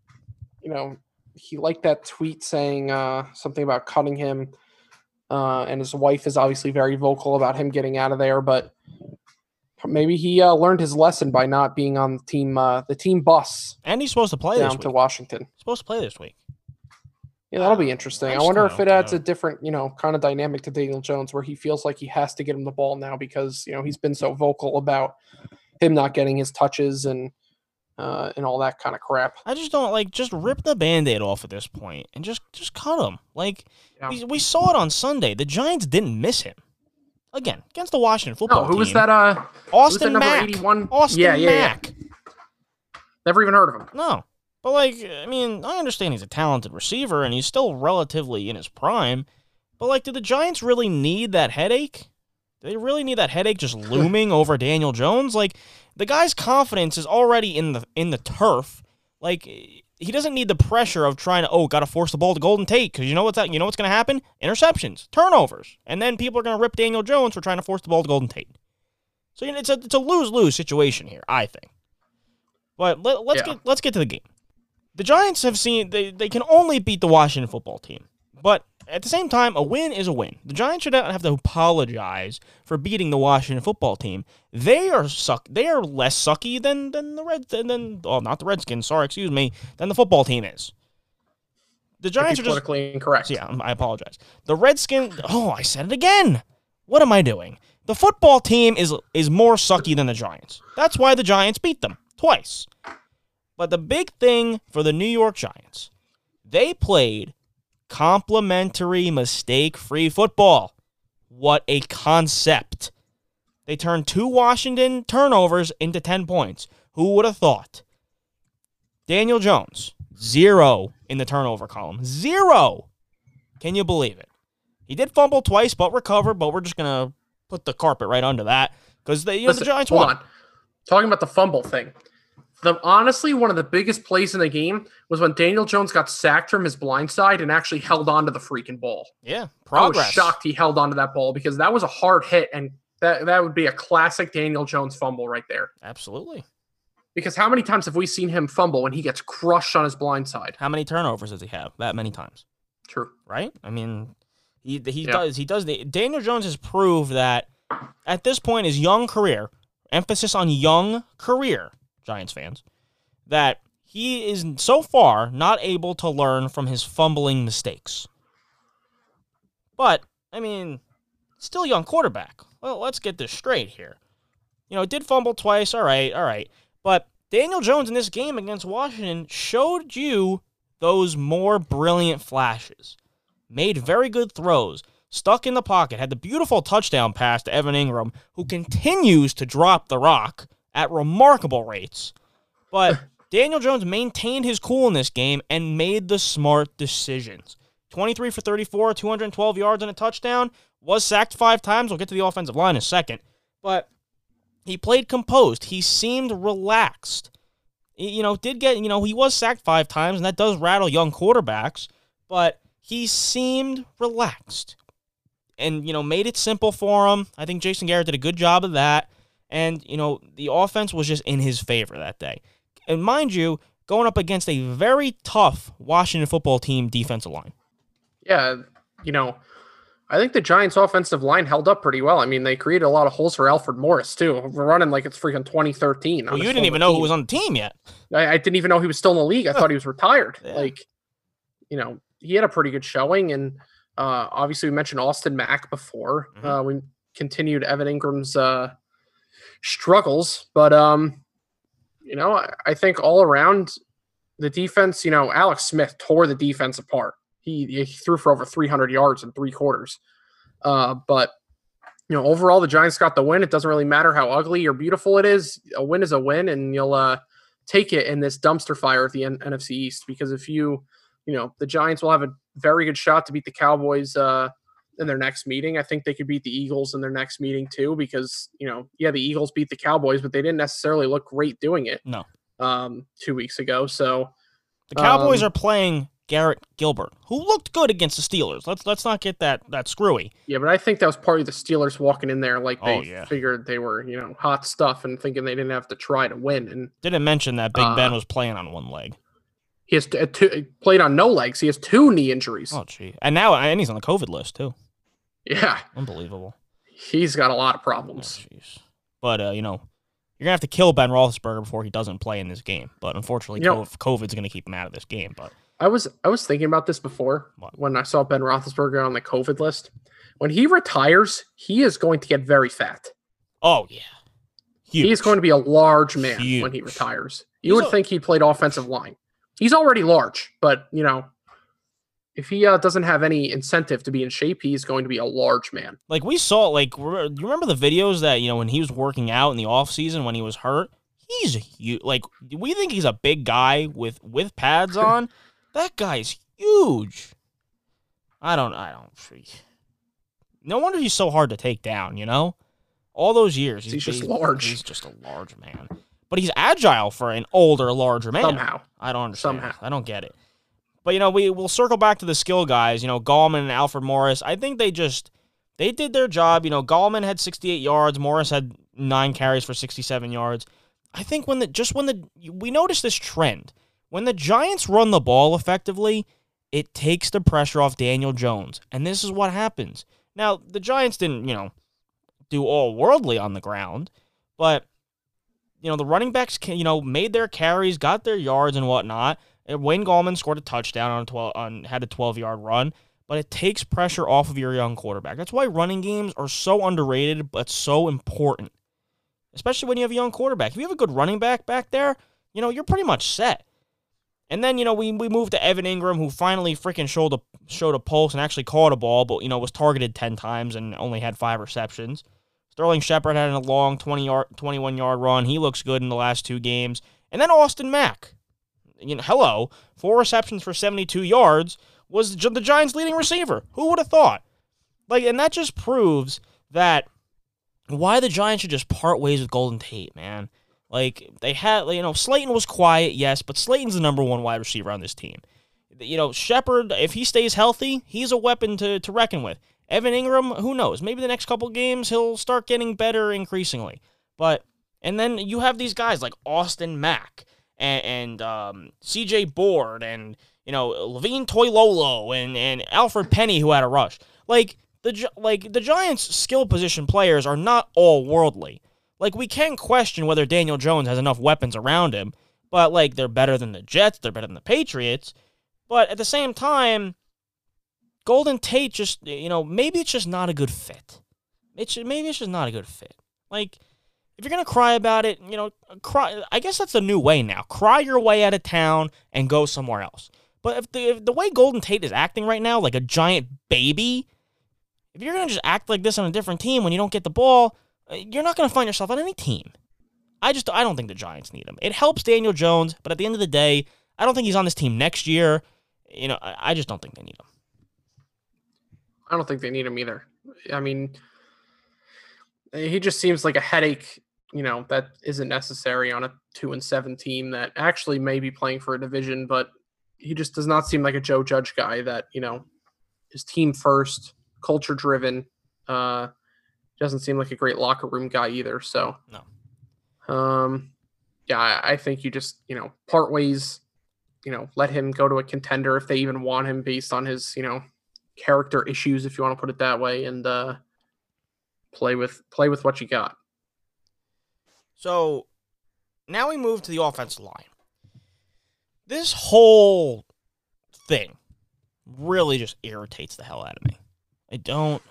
he liked that tweet saying something about cutting him. And his wife is obviously very vocal about him getting out of there, but maybe he learned his lesson by not being on the team bus. And he's supposed to play down this week. to Washington. He's supposed to play this week. Yeah, that'll be interesting. I I just wonder don't if it adds know. a different, kind of dynamic to Daniel Jones, where he feels like he has to get him the ball now because, he's been so vocal about him not getting his touches and all that kind of crap. I just don't just rip the Band-Aid off at this point and just cut him. We saw it on Sunday. The Giants didn't miss him. Again, against the Washington football team. Who was that? Austin number Mack. 81? Austin Mack. Never even heard of him. No. But, I understand he's a talented receiver and he's still relatively in his prime. But, do the Giants really need that headache? Do they really need that headache just looming over Daniel Jones? The guy's confidence is already in the turf. He doesn't need the pressure of trying to, got to force the ball to Golden Tate, because you know what's going to happen? Interceptions, turnovers, and then people are going to rip Daniel Jones for trying to force the ball to Golden Tate. So it's a lose-lose situation here, I think. But let's get to the game. The Giants have seen they can only beat the Washington football team, but at the same time, a win is a win. The Giants should not have to apologize for beating the Washington football team. They are less sucky than the Redskins. Than the football team is. The Giants are just politically incorrect. Yeah, I apologize. The Redskins. Oh, I said it again. What am I doing? The football team is more sucky than the Giants. That's why the Giants beat them twice. But the big thing for the New York Giants, they played complimentary, mistake-free football. What a concept. They turned 2 Washington turnovers into 10 points. Who would have thought? Daniel Jones, 0 in the turnover column. 0! Can you believe it? He did fumble twice, but recovered, but we're just going to put the carpet right under that because the Giants won. Hold on. Talking about the fumble thing. Honestly, one of the biggest plays in the game was when Daniel Jones got sacked from his blind side and actually held on to the freaking ball. Yeah, progress. I was shocked he held on to that ball because that was a hard hit, and that would be a classic Daniel Jones fumble right there. Absolutely. Because how many times have we seen him fumble when he gets crushed on his blind side? How many turnovers does he have? That many times. True. Right? I mean, he does. Daniel Jones has proved that at this point, his young career, emphasis on young career, Giants fans, that he is so far not able to learn from his fumbling mistakes. But, I mean, still young quarterback. Well, let's get this straight here. Did fumble twice, all right. But Daniel Jones in this game against Washington showed you those more brilliant flashes. Made very good throws. Stuck in the pocket. Had the beautiful touchdown pass to Evan Ingram, who continues to drop the rock at remarkable rates. But Daniel Jones maintained his cool in this game and made the smart decisions. 23 for 34, 212 yards and a touchdown. Was sacked 5 times. We'll get to the offensive line in a second. But he played composed. He seemed relaxed. He was sacked 5 times, and that does rattle young quarterbacks. But he seemed relaxed. And, made it simple for him. I think Jason Garrett did a good job of that. And, the offense was just in his favor that day. And mind you, going up against a very tough Washington football team defensive line. Yeah, I think the Giants' offensive line held up pretty well. I mean, they created a lot of holes for Alfred Morris, too. We're running like it's freaking 2013. Well, you didn't even know who was on the team yet. I didn't even know he was still in the league. I thought he was retired. Yeah. He had a pretty good showing. And obviously, we mentioned Austin Mack before. Mm-hmm. We continued Evan Ingram's struggles. But, I think all around the defense, Alex Smith tore the defense apart. He threw for over 300 yards in 3 quarters. But, overall, the Giants got the win. It doesn't really matter how ugly or beautiful it is. A win is a win, and you'll take it in this dumpster fire at the NFC East. Because if the Giants will have a very good shot to beat the Cowboys in their next meeting. I think they could beat the Eagles in their next meeting too because, the Eagles beat the Cowboys, but they didn't necessarily look great doing it. No. 2 weeks ago. So the Cowboys are playing Garrett Gilbert, who looked good against the Steelers. Let's not get that screwy. Yeah, but I think that was partly the Steelers walking in there like they figured they were, hot stuff and thinking they didn't have to try to win. And didn't mention that Big Ben was playing on one leg. He has played on no legs. He has 2 knee injuries. Oh, gee. And he's on the COVID list, too. Yeah. Unbelievable. He's got a lot of problems. Oh, but, you're going to have to kill Ben Roethlisberger before he doesn't play in this game. But unfortunately, COVID's going to keep him out of this game. But I was thinking about this before when I saw Ben Roethlisberger on the COVID list. When he retires, he is going to get very fat. Oh, yeah. Huge. He is going to be a large man when he retires. You would think he played offensive line. He's already large, but, if he doesn't have any incentive to be in shape, he's going to be a large man. Like we saw, do you remember the videos that, when he was working out in the offseason when he was hurt? He's huge. We think he's a big guy with pads on. That guy's huge. I don't. No wonder he's so hard to take down, All those years. He's just large. He's just a large man. But he's agile for an older, larger man. Somehow. I don't understand. I don't get it. But, we'll circle back to the skill guys, Gallman and Alfred Morris. I think they did their job. Gallman had 68 yards. Morris had 9 carries for 67 yards. I think we noticed this trend. When the Giants run the ball effectively, it takes the pressure off Daniel Jones. And this is what happens. Now, the Giants didn't, do all worldly on the ground. But, the running backs, made their carries, got their yards and whatnot. Wayne Gallman scored a touchdown had a 12-yard run. but it takes pressure off of your young quarterback. That's why running games are so underrated, but so important, especially when you have a young quarterback. If you have a good running back there, you're pretty much set. And then, we moved to Evan Ingram, who finally freaking showed a pulse and actually caught a ball, but, was targeted 10 times and only had 5 receptions. Sterling Shepard had a long 21-yard run. He looks good in the last 2 games. And then Austin Mack. 4 receptions for 72 yards, was the Giants' leading receiver. Who would have thought? And that just proves that why the Giants should just part ways with Golden Tate, man. They had, Slayton was quiet, yes, but Slayton's the number 1 wide receiver on this team. Shepard, if he stays healthy, he's a weapon to reckon with. Evan Ingram, who knows? Maybe the next couple games he'll start getting better increasingly. And then you have these guys like Austin Mack and C.J. Board and, Levine Toilolo and Alfred Penny, who had a rush. The Giants' skill position players are not all worldly. We can question whether Daniel Jones has enough weapons around him, but, they're better than the Jets, they're better than the Patriots. But at the same time, Golden Tate just, maybe it's just not a good fit. Maybe it's just not a good fit. If you're going to cry about it, cry. I guess that's the new way now. Cry your way out of town and go somewhere else. But if the way Golden Tate is acting right now, like a giant baby, if you're going to just act like this on a different team when you don't get the ball, you're not going to find yourself on any team. I don't think the Giants need him. It helps Daniel Jones, but at the end of the day, I don't think he's on this team next year. I just don't think they need him. I don't think they need him either. I mean, he just seems like a headache, that isn't necessary on a 2-7 team that actually may be playing for a division, but he just does not seem like a Joe Judge guy that, is team first, culture driven. Doesn't seem like a great locker room guy either. So, no. I think you just, part ways, let him go to a contender if they even want him based on his, character issues, if you want to put it that way, and play with what you got. So now we move to the offensive line. This whole thing really just irritates the hell out of me. I don't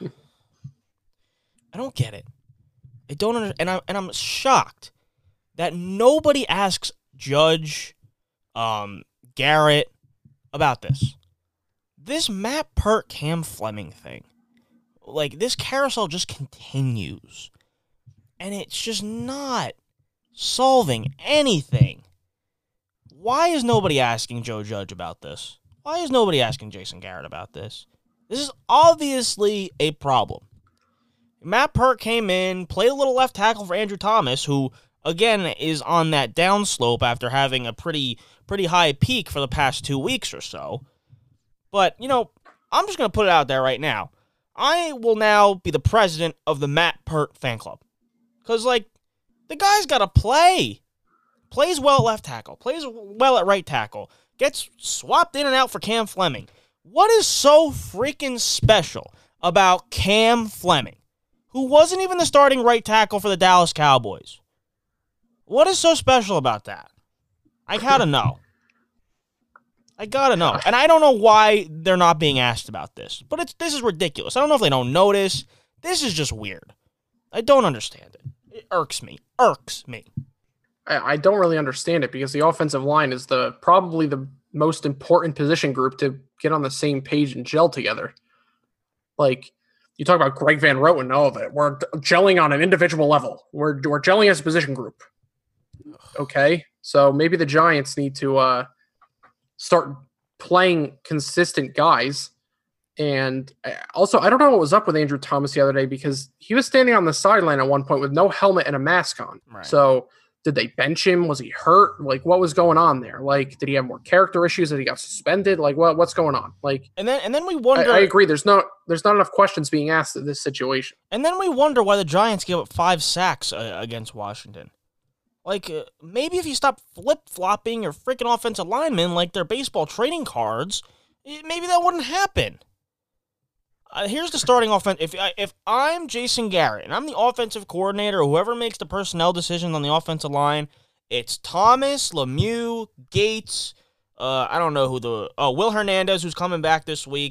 get it. I don't understand, and I'm shocked that nobody asks Judge, Garrett about this. This Matt Peart, Cam Fleming thing, this carousel just continues, and it's just not solving anything. Why is nobody asking Joe Judge about this? Why is nobody asking Jason Garrett about this? This is obviously a problem. Matt Peart came in, played a little left tackle for Andrew Thomas, who, again, is on that downslope after having a pretty high peak for the past 2 weeks or so. But, I'm just going to put it out there right now. I will now be the president of the Matt Peart fan club. Because, the guy's got to play. Plays well at left tackle. Plays well at right tackle. Gets swapped in and out for Cam Fleming. What is so freaking special about Cam Fleming, who wasn't even the starting right tackle for the Dallas Cowboys? What is so special about that? I gotta know. And I don't know why they're not being asked about this. But this is ridiculous. I don't know if they don't notice. This is just weird. I don't understand it. It irks me. I don't really understand it because the offensive line is probably the most important position group to get on the same page and gel together. You talk about Greg Van Roten, that we're gelling on an individual level. We're gelling as a position group. Okay, so maybe the Giants need to start playing consistent guys. And also, I don't know what was up with Andrew Thomas the other day because he was standing on the sideline at one point with no helmet and a mask on. Right. So did they bench him? Was he hurt? What was going on there? Did he have more character issues? Did he got suspended? What's going on? And then we wonder. I agree. There's not enough questions being asked in this situation. And then we wonder why the Giants gave up 5 sacks against Washington. Maybe if you stop flip-flopping your freaking offensive linemen like they're baseball trading cards, maybe that wouldn't happen. Here's the starting offense. If I'm Jason Garrett and I'm the offensive coordinator, whoever makes the personnel decision on the offensive line, it's Thomas, Lemieux, Gates, I don't know who Will Hernandez, who's coming back this week,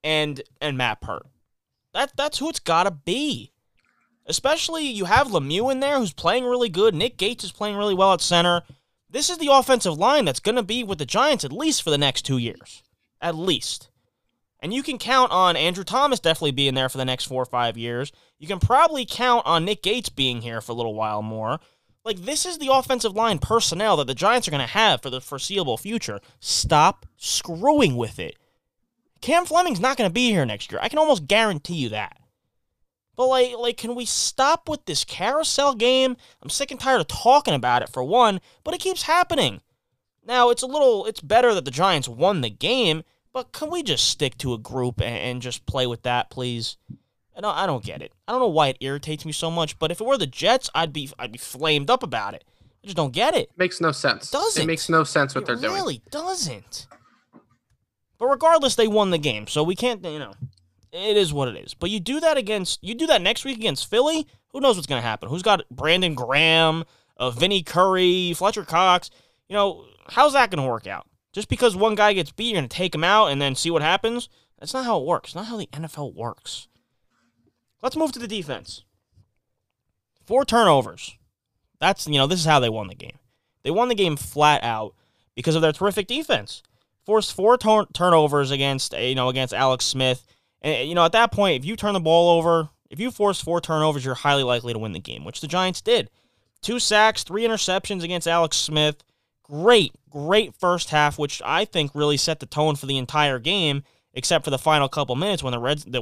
and Matt Pert. That's who it's got to be. Especially you have Lemieux in there who's playing really good. Nick Gates is playing really well at center. This is the offensive line that's going to be with the Giants at least for the next 2 years. At least. And you can count on Andrew Thomas definitely being there for the next 4 or 5 years. You can probably count on Nick Gates being here for a little while more. Like, this is the offensive line personnel that the Giants are going to have for the foreseeable future. Stop screwing with it. Cam Fleming's not going to be here next year. I can almost guarantee you that. But, like, can we stop with this carousel game? I'm sick and tired of talking about it, for one, but it keeps happening. Now, it's better that the Giants won the game, but can we just stick to a group and just play with that, please? I don't get it. I don't know why it irritates me so much, but if it were the Jets, I'd be flamed up about it. I just don't get it. Makes no sense. Doesn't. It makes no sense what they're doing. It really doesn't. But regardless, they won the game, so we can't, it is what it is. But you do that next week against Philly, who knows what's going to happen? Who's got Brandon Graham, Vinnie Curry, Fletcher Cox? How's that going to work out? Just because one guy gets beat, you're going to take him out and then see what happens? That's not how it works. It's not how the NFL works. Let's move to the defense. 4 turnovers. This is how they won the game. They won the game flat out because of their terrific defense. Forced 4 turnovers against Alex Smith. And, at that point, if you turn the ball over, if you force 4 turnovers, you're highly likely to win the game, which the Giants did. 2 sacks, 3 interceptions against Alex Smith. Great first half, which I think really set the tone for the entire game, except for the final couple minutes when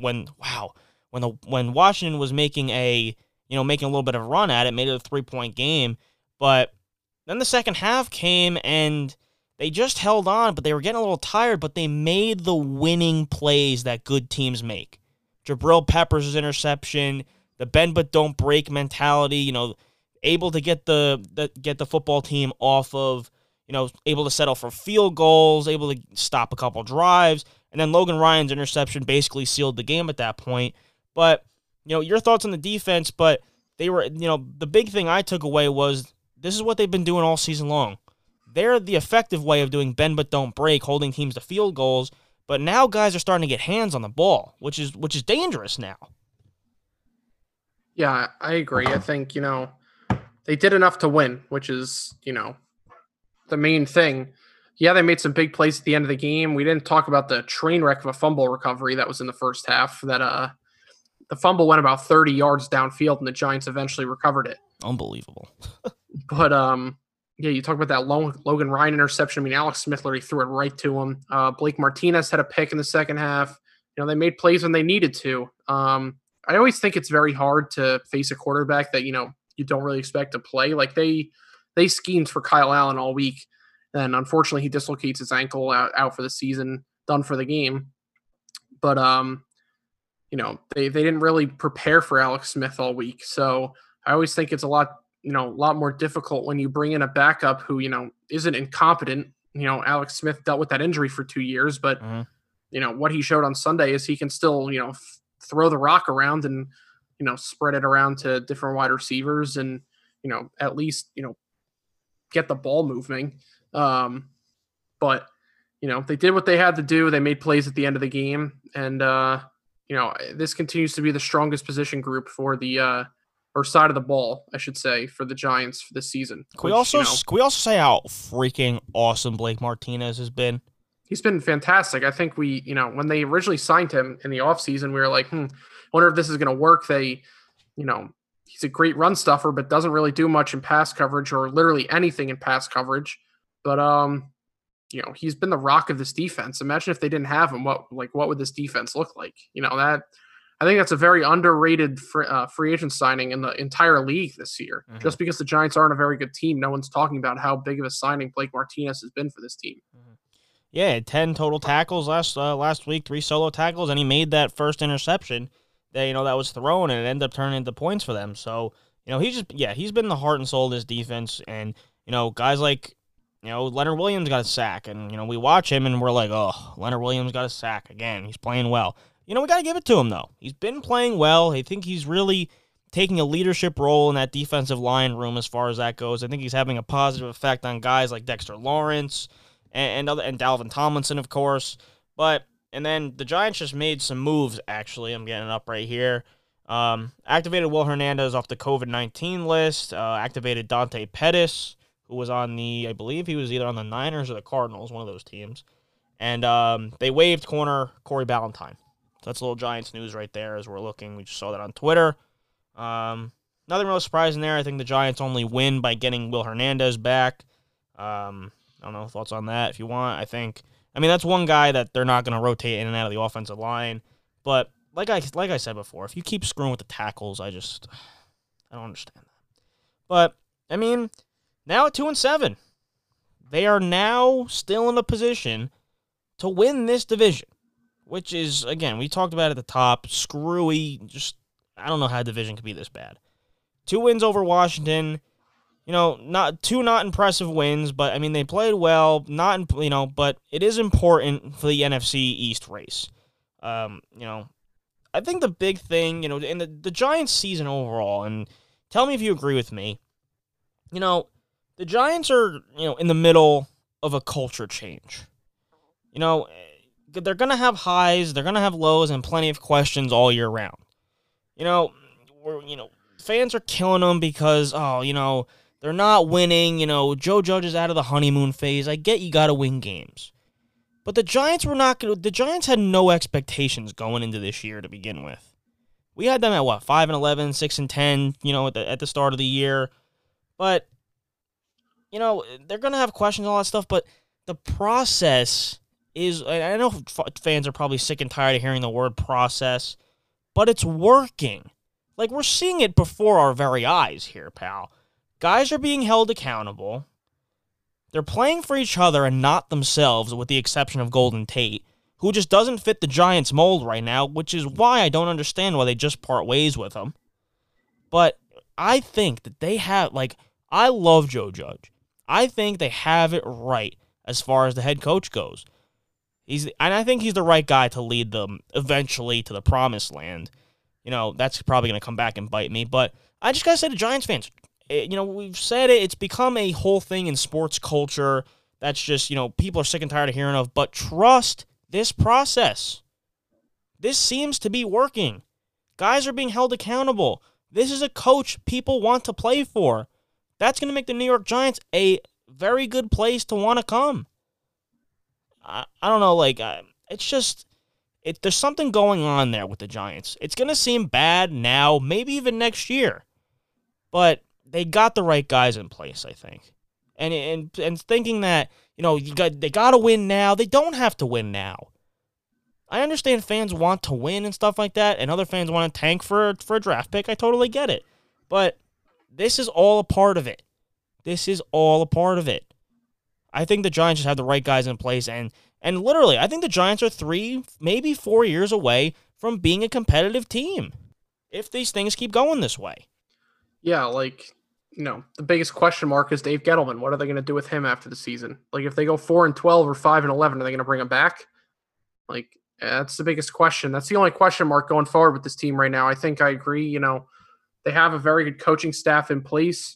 when Washington was making a little bit of a run at it, made it a 3-point game. But then the second half came and they just held on, but they were getting a little tired, but they made the winning plays that good teams make. Jabril Peppers' interception, the bend but don't break mentality, able to get the football team off of, able to settle for field goals, able to stop a couple drives, and then Logan Ryan's interception basically sealed the game at that point. But, your thoughts on the defense, but they were, the big thing I took away was this is what they've been doing all season long. They're the effective way of doing bend but don't break, holding teams to field goals, but now guys are starting to get hands on the ball, which is dangerous now. Yeah, I agree. I think, they did enough to win, which is, the main thing. Yeah, they made some big plays at the end of the game. We didn't talk about the train wreck of a fumble recovery that was in the first half. That the fumble went about 30 yards downfield, and the Giants eventually recovered it. Unbelievable. But yeah, you talk about that Logan Ryan interception. I mean, Alex Smith literally threw it right to him. Blake Martinez had a pick in the second half. They made plays when they needed to. I always think it's very hard to face a quarterback that you don't really expect to play. Like they schemed for Kyle Allen all week. And unfortunately, he dislocates his ankle out for the season, done for the game. But, they didn't really prepare for Alex Smith all week. So I always think it's a lot more difficult when you bring in a backup who, isn't incompetent. Alex Smith dealt with that injury for 2 years, but, what he showed on Sunday is he can still, throw the rock around and, spread it around to different wide receivers and, at least, get the ball moving. But, they did what they had to do. They made plays at the end of the game. And, this continues to be the strongest position group for the or side of the ball, I should say, for the Giants for this season. Can we also say how freaking awesome Blake Martinez has been? He's been fantastic. I think we, when they originally signed him in the offseason, we were like, wonder if this is going to work. They, he's a great run stuffer, but doesn't really do much in pass coverage or literally anything in pass coverage. But, he's been the rock of this defense. Imagine if they didn't have him, what would this defense look like? I think that's a very underrated free agent signing in the entire league this year. Mm-hmm. Just because the Giants aren't a very good team, no one's talking about how big of a signing Blake Martinez has been for this team. Mm-hmm. Yeah, 10 total tackles last week, 3 solo tackles, and he made that first interception that that was thrown, and it ended up turning into points for them. So he's been the heart and soul of this defense, and guys like Leonard Williams got a sack, and we watch him and we're like, oh, Leonard Williams got a sack again. He's playing well. We got to give it to him, though. He's been playing well. I think he's really taking a leadership role in that defensive line room as far as that goes. I think he's having a positive effect on guys like Dexter Lawrence and Dalvin Tomlinson, of course. But, And then the Giants just made some moves, actually. I'm getting it up right here. Activated Will Hernandez off the COVID-19 list. Activated Dante Pettis, who was on I believe he was either on the Niners or the Cardinals, one of those teams. And they waived corner Corey Ballantyne. So that's a little Giants news right there as we're looking. We just saw that on Twitter. Nothing really surprising there. I think the Giants only win by getting Will Hernandez back. I don't know, thoughts on that if you want. I mean, that's one guy that they're not going to rotate in and out of the offensive line. But like I said before, if you keep screwing with the tackles, I don't understand that. But, I mean, now at 2-7, they are now still in a position to win this division, which is, again, we talked about at the top, screwy, I don't know how a division could be this bad. 2 wins over Washington, not impressive wins, but I mean they played well. But it is important for the NFC East race. I think the big thing, in the Giants' season overall, and tell me if you agree with me. The Giants are in the middle of a culture change. They're gonna have highs, they're gonna have lows, and plenty of questions all year round. Fans are killing them because, they're not winning. Joe Judge is out of the honeymoon phase. I get you got to win games. But the Giants the Giants had no expectations going into this year to begin with. We had them at 5-11, 6-10, at the start of the year. But, they're going to have questions and all that stuff, but the process is, I know fans are probably sick and tired of hearing the word process, but it's working. Like, we're seeing it before our very eyes here, pal. Guys are being held accountable. They're playing for each other and not themselves, with the exception of Golden Tate, who just doesn't fit the Giants' mold right now, which is why I don't understand why they just part ways with him. But I think that they have, I love Joe Judge. I think they have it right as far as the head coach goes. And I think he's the right guy to lead them eventually to the promised land. That's probably going to come back and bite me. But I just got to say to Giants fans, we've said it. It's become a whole thing in sports culture that's just, people are sick and tired of hearing of. But trust this process. This seems to be working. Guys are being held accountable. This is a coach people want to play for. That's going to make the New York Giants a very good place to want to come. I don't know, it's just... there's something going on there with the Giants. It's going to seem bad now, maybe even next year. But they got the right guys in place, I think. And thinking that, they got to win now. They don't have to win now. I understand fans want to win and stuff like that, and other fans want to tank for a draft pick. I totally get it. But this is all a part of it. This is all a part of it. I think the Giants just have the right guys in place, and literally, I think the Giants are 3, maybe 4 years away from being a competitive team if these things keep going this way. Yeah, the biggest question mark is Dave Gettleman. What are they going to do with him after the season? If they go 4-12 or 5-11, are they going to bring him back? That's the biggest question. That's the only question mark going forward with this team right now. I think I agree. They have a very good coaching staff in place.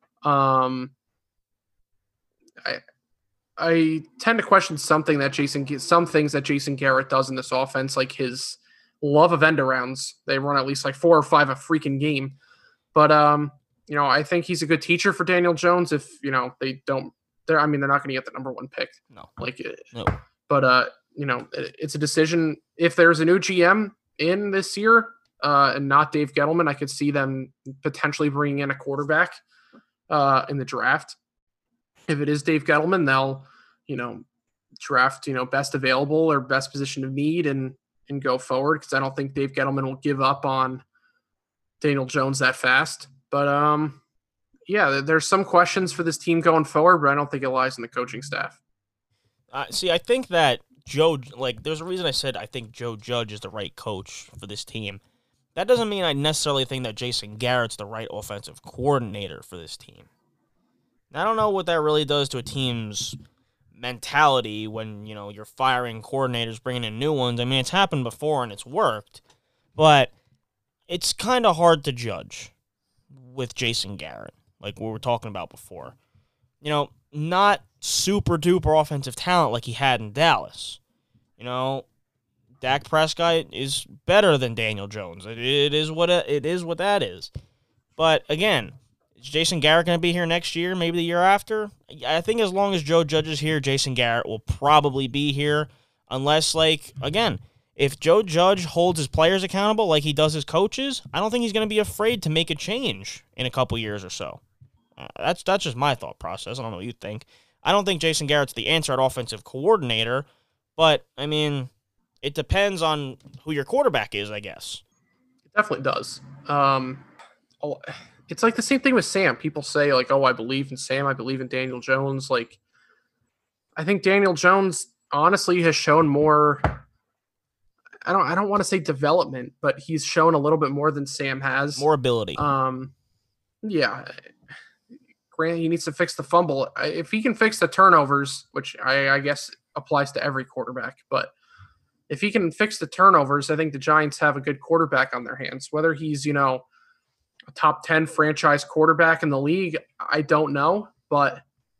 I tend to question some things that Jason Garrett does in this offense, like his love of end arounds. They run at least 4 or 5 a freaking game. But, I think he's a good teacher for Daniel Jones if, they're not going to get the number 1 pick. No. No. But, it's a decision. If there's a new GM in this year and not Dave Gettleman, I could see them potentially bringing in a quarterback in the draft. If it is Dave Gettleman, they'll, draft, best available or best position of need and go forward, because I don't think Dave Gettleman will give up on Daniel Jones that fast. But, there's some questions for this team going forward, but I don't think it lies in the coaching staff. I think that there's a reason I said I think Joe Judge is the right coach for this team. That doesn't mean I necessarily think that Jason Garrett's the right offensive coordinator for this team. I don't know what that really does to a team's mentality when, you're firing coordinators, bringing in new ones. I mean, it's happened before and it's worked, but it's kind of hard to judge with Jason Garrett, like we were talking about before. Not super duper offensive talent like he had in Dallas. Dak Prescott is better than Daniel Jones. It is what that is. But again, is Jason Garrett going to be here next year, maybe the year after? I think as long as Joe Judge is here, Jason Garrett will probably be here. Unless, again, if Joe Judge holds his players accountable like he does his coaches, I don't think he's going to be afraid to make a change in a couple years or so. That's just my thought process. I don't know what you think. I don't think Jason Garrett's the answer at offensive coordinator, but, I mean, it depends on who your quarterback is, I guess. It definitely does. It's like the same thing with Sam. People say, I believe in Sam. I believe in Daniel Jones. I think Daniel Jones honestly has shown more. I don't want to say development, but he's shown a little bit more than Sam has. More ability. Yeah. Granted, he needs to fix the fumble. If he can fix the turnovers, which I guess applies to every quarterback, but if he can fix the turnovers, I think the Giants have a good quarterback on their hands. Whether he's, a top 10 franchise quarterback in the league, I don't know, but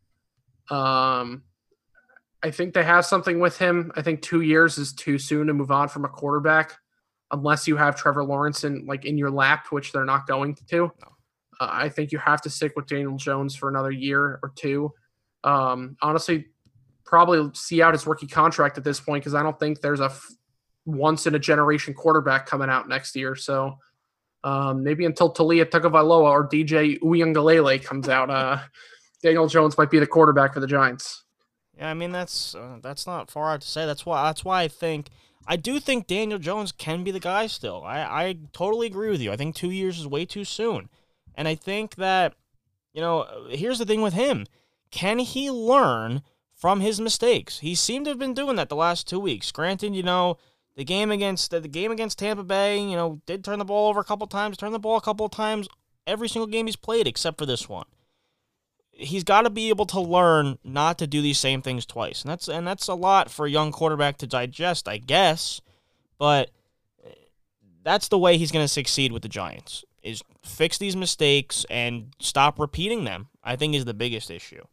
I think they have something with him. I think 2 years is too soon to move on from a quarterback unless you have Trevor Lawrence in your lap, which they're not going to. I think you have to stick with Daniel Jones for another year or two. Honestly, probably see out his rookie contract at this point because I don't think there's a once-in-a-generation quarterback coming out next year. So maybe until Talia Tagovailoa or DJ Uiagalelei comes out, Daniel Jones might be the quarterback for the Giants. Yeah, I mean, that's not far out to say. That's why I do think Daniel Jones can be the guy still. I totally agree with you. I think 2 years is way too soon. And I think that, here's the thing with him. Can he learn from his mistakes? He seemed to have been doing that the last 2 weeks. Granted, the game against Tampa Bay, did turn the ball over a couple times, turned the ball a couple of times every single game he's played except for this one. He's got to be able to learn not to do these same things twice. And that's a lot for a young quarterback to digest, I guess. But that's the way he's going to succeed with the Giants, is fix these mistakes and stop repeating them, I think is the biggest issue.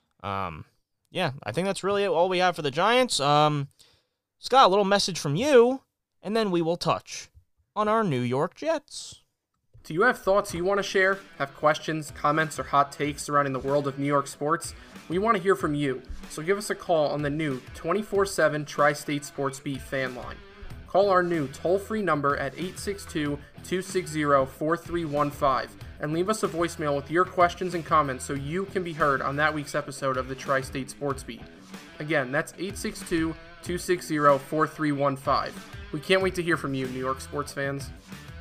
Yeah, I think that's really all we have for the Giants. Scott, a little message from you, and then we will touch on our New York Jets. Do you have thoughts you want to share? Have questions, comments, or hot takes surrounding the world of New York sports? We want to hear from you, so give us a call on the new 24/7 Tri-State Sports Beat fan line. Call our new toll-free number at 862-260-4315 and leave us a voicemail with your questions and comments so you can be heard on that week's episode of the Tri-State Sports Beat. Again, that's 862-260-4315. We can't wait to hear from you, New York sports fans.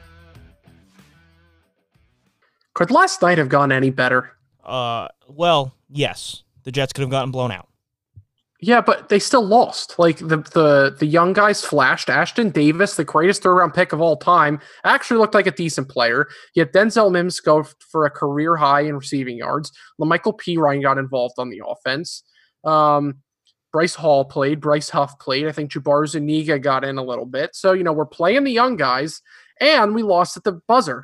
Could last night have gone any better? Well, yes. The Jets could have gotten blown out. Yeah, but they still lost. The young guys flashed. Ashton Davis, the greatest third-round pick of all time, actually looked like a decent player. Yet Denzel Mims go for a career high in receiving yards. LaMichael Pirine got involved on the offense. Bryce Hall played. Bryce Huff played. I think Jabbar Zuniga got in a little bit. So, we're playing the young guys, and we lost at the buzzer.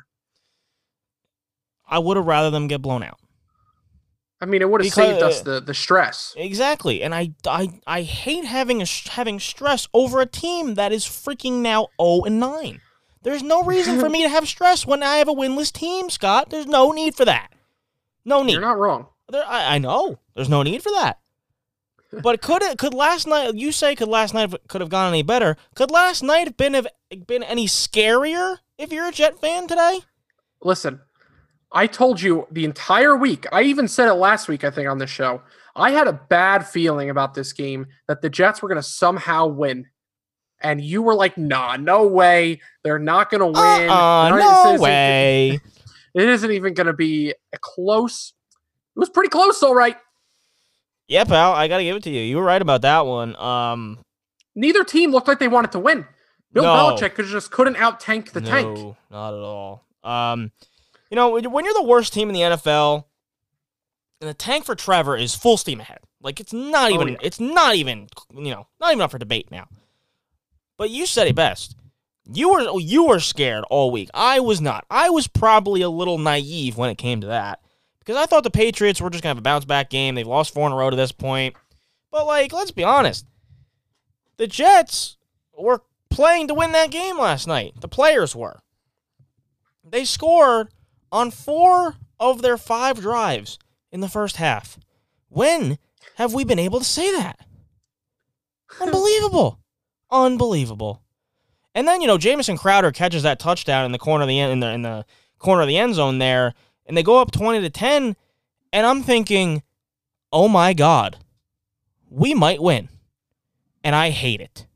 I would have rather them get blown out. I mean, it would have saved us the stress. Exactly, and I hate having stress over a team that is freaking now 0-9. There's no reason for me to have stress when I have a winless team, Scott. There's no need for that. No need. You're not wrong. I know. There's no need for that. But could last night? You say could last night could have gone any better? Could last night have been any scarier if you're a Jet fan today? Listen. I told you the entire week, I even said it last week, I think, on the show. I had a bad feeling about this game that the Jets were going to somehow win. And you were like, nah, no way. They're not going to win. No way. It isn't even going to be a close. It was pretty close, all right. Yeah, pal, I got to give it to you. You were right about that one. Neither team looked like they wanted to win. Bill Belichick just couldn't out-tank the tank. No, not at all. When you're the worst team in the NFL, and the tank for Trevor is full steam ahead. It's not even, not even up for debate now. But you said it best. You were scared all week. I was not. I was probably a little naive when it came to that, because I thought the Patriots were just gonna have a bounce back game. They've lost 4 in a row to this point. But let's be honest. The Jets were playing to win that game last night. The players were. They scored on 4 of their 5 drives in the first half. When have we been able to say that? Unbelievable. Unbelievable. And then, Jamison Crowder catches that touchdown in the corner of the end, in the corner of the end zone there, and they go up 20-10, and I'm thinking, oh my God, we might win. And I hate it.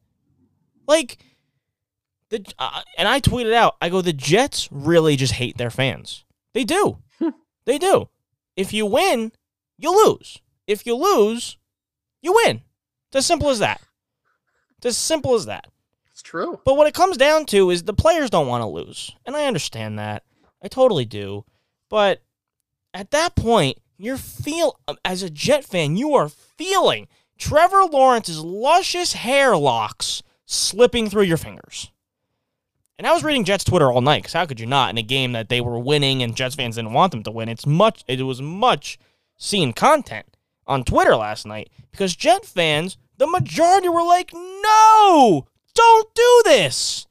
And I tweeted out, I go, the Jets really just hate their fans. They do. They do. If you win, you lose. If you lose, you win. It's as simple as that. It's as simple as that. It's true. But what it comes down to is the players don't want to lose. And I understand that. I totally do. But at that point, as a Jet fan, you are feeling Trevor Lawrence's luscious hair locks slipping through your fingers. And I was reading Jets Twitter all night, because how could you not in a game that they were winning and Jets fans didn't want them to win? It was much seen content on Twitter last night, because Jet fans, the majority were like, no, don't do this.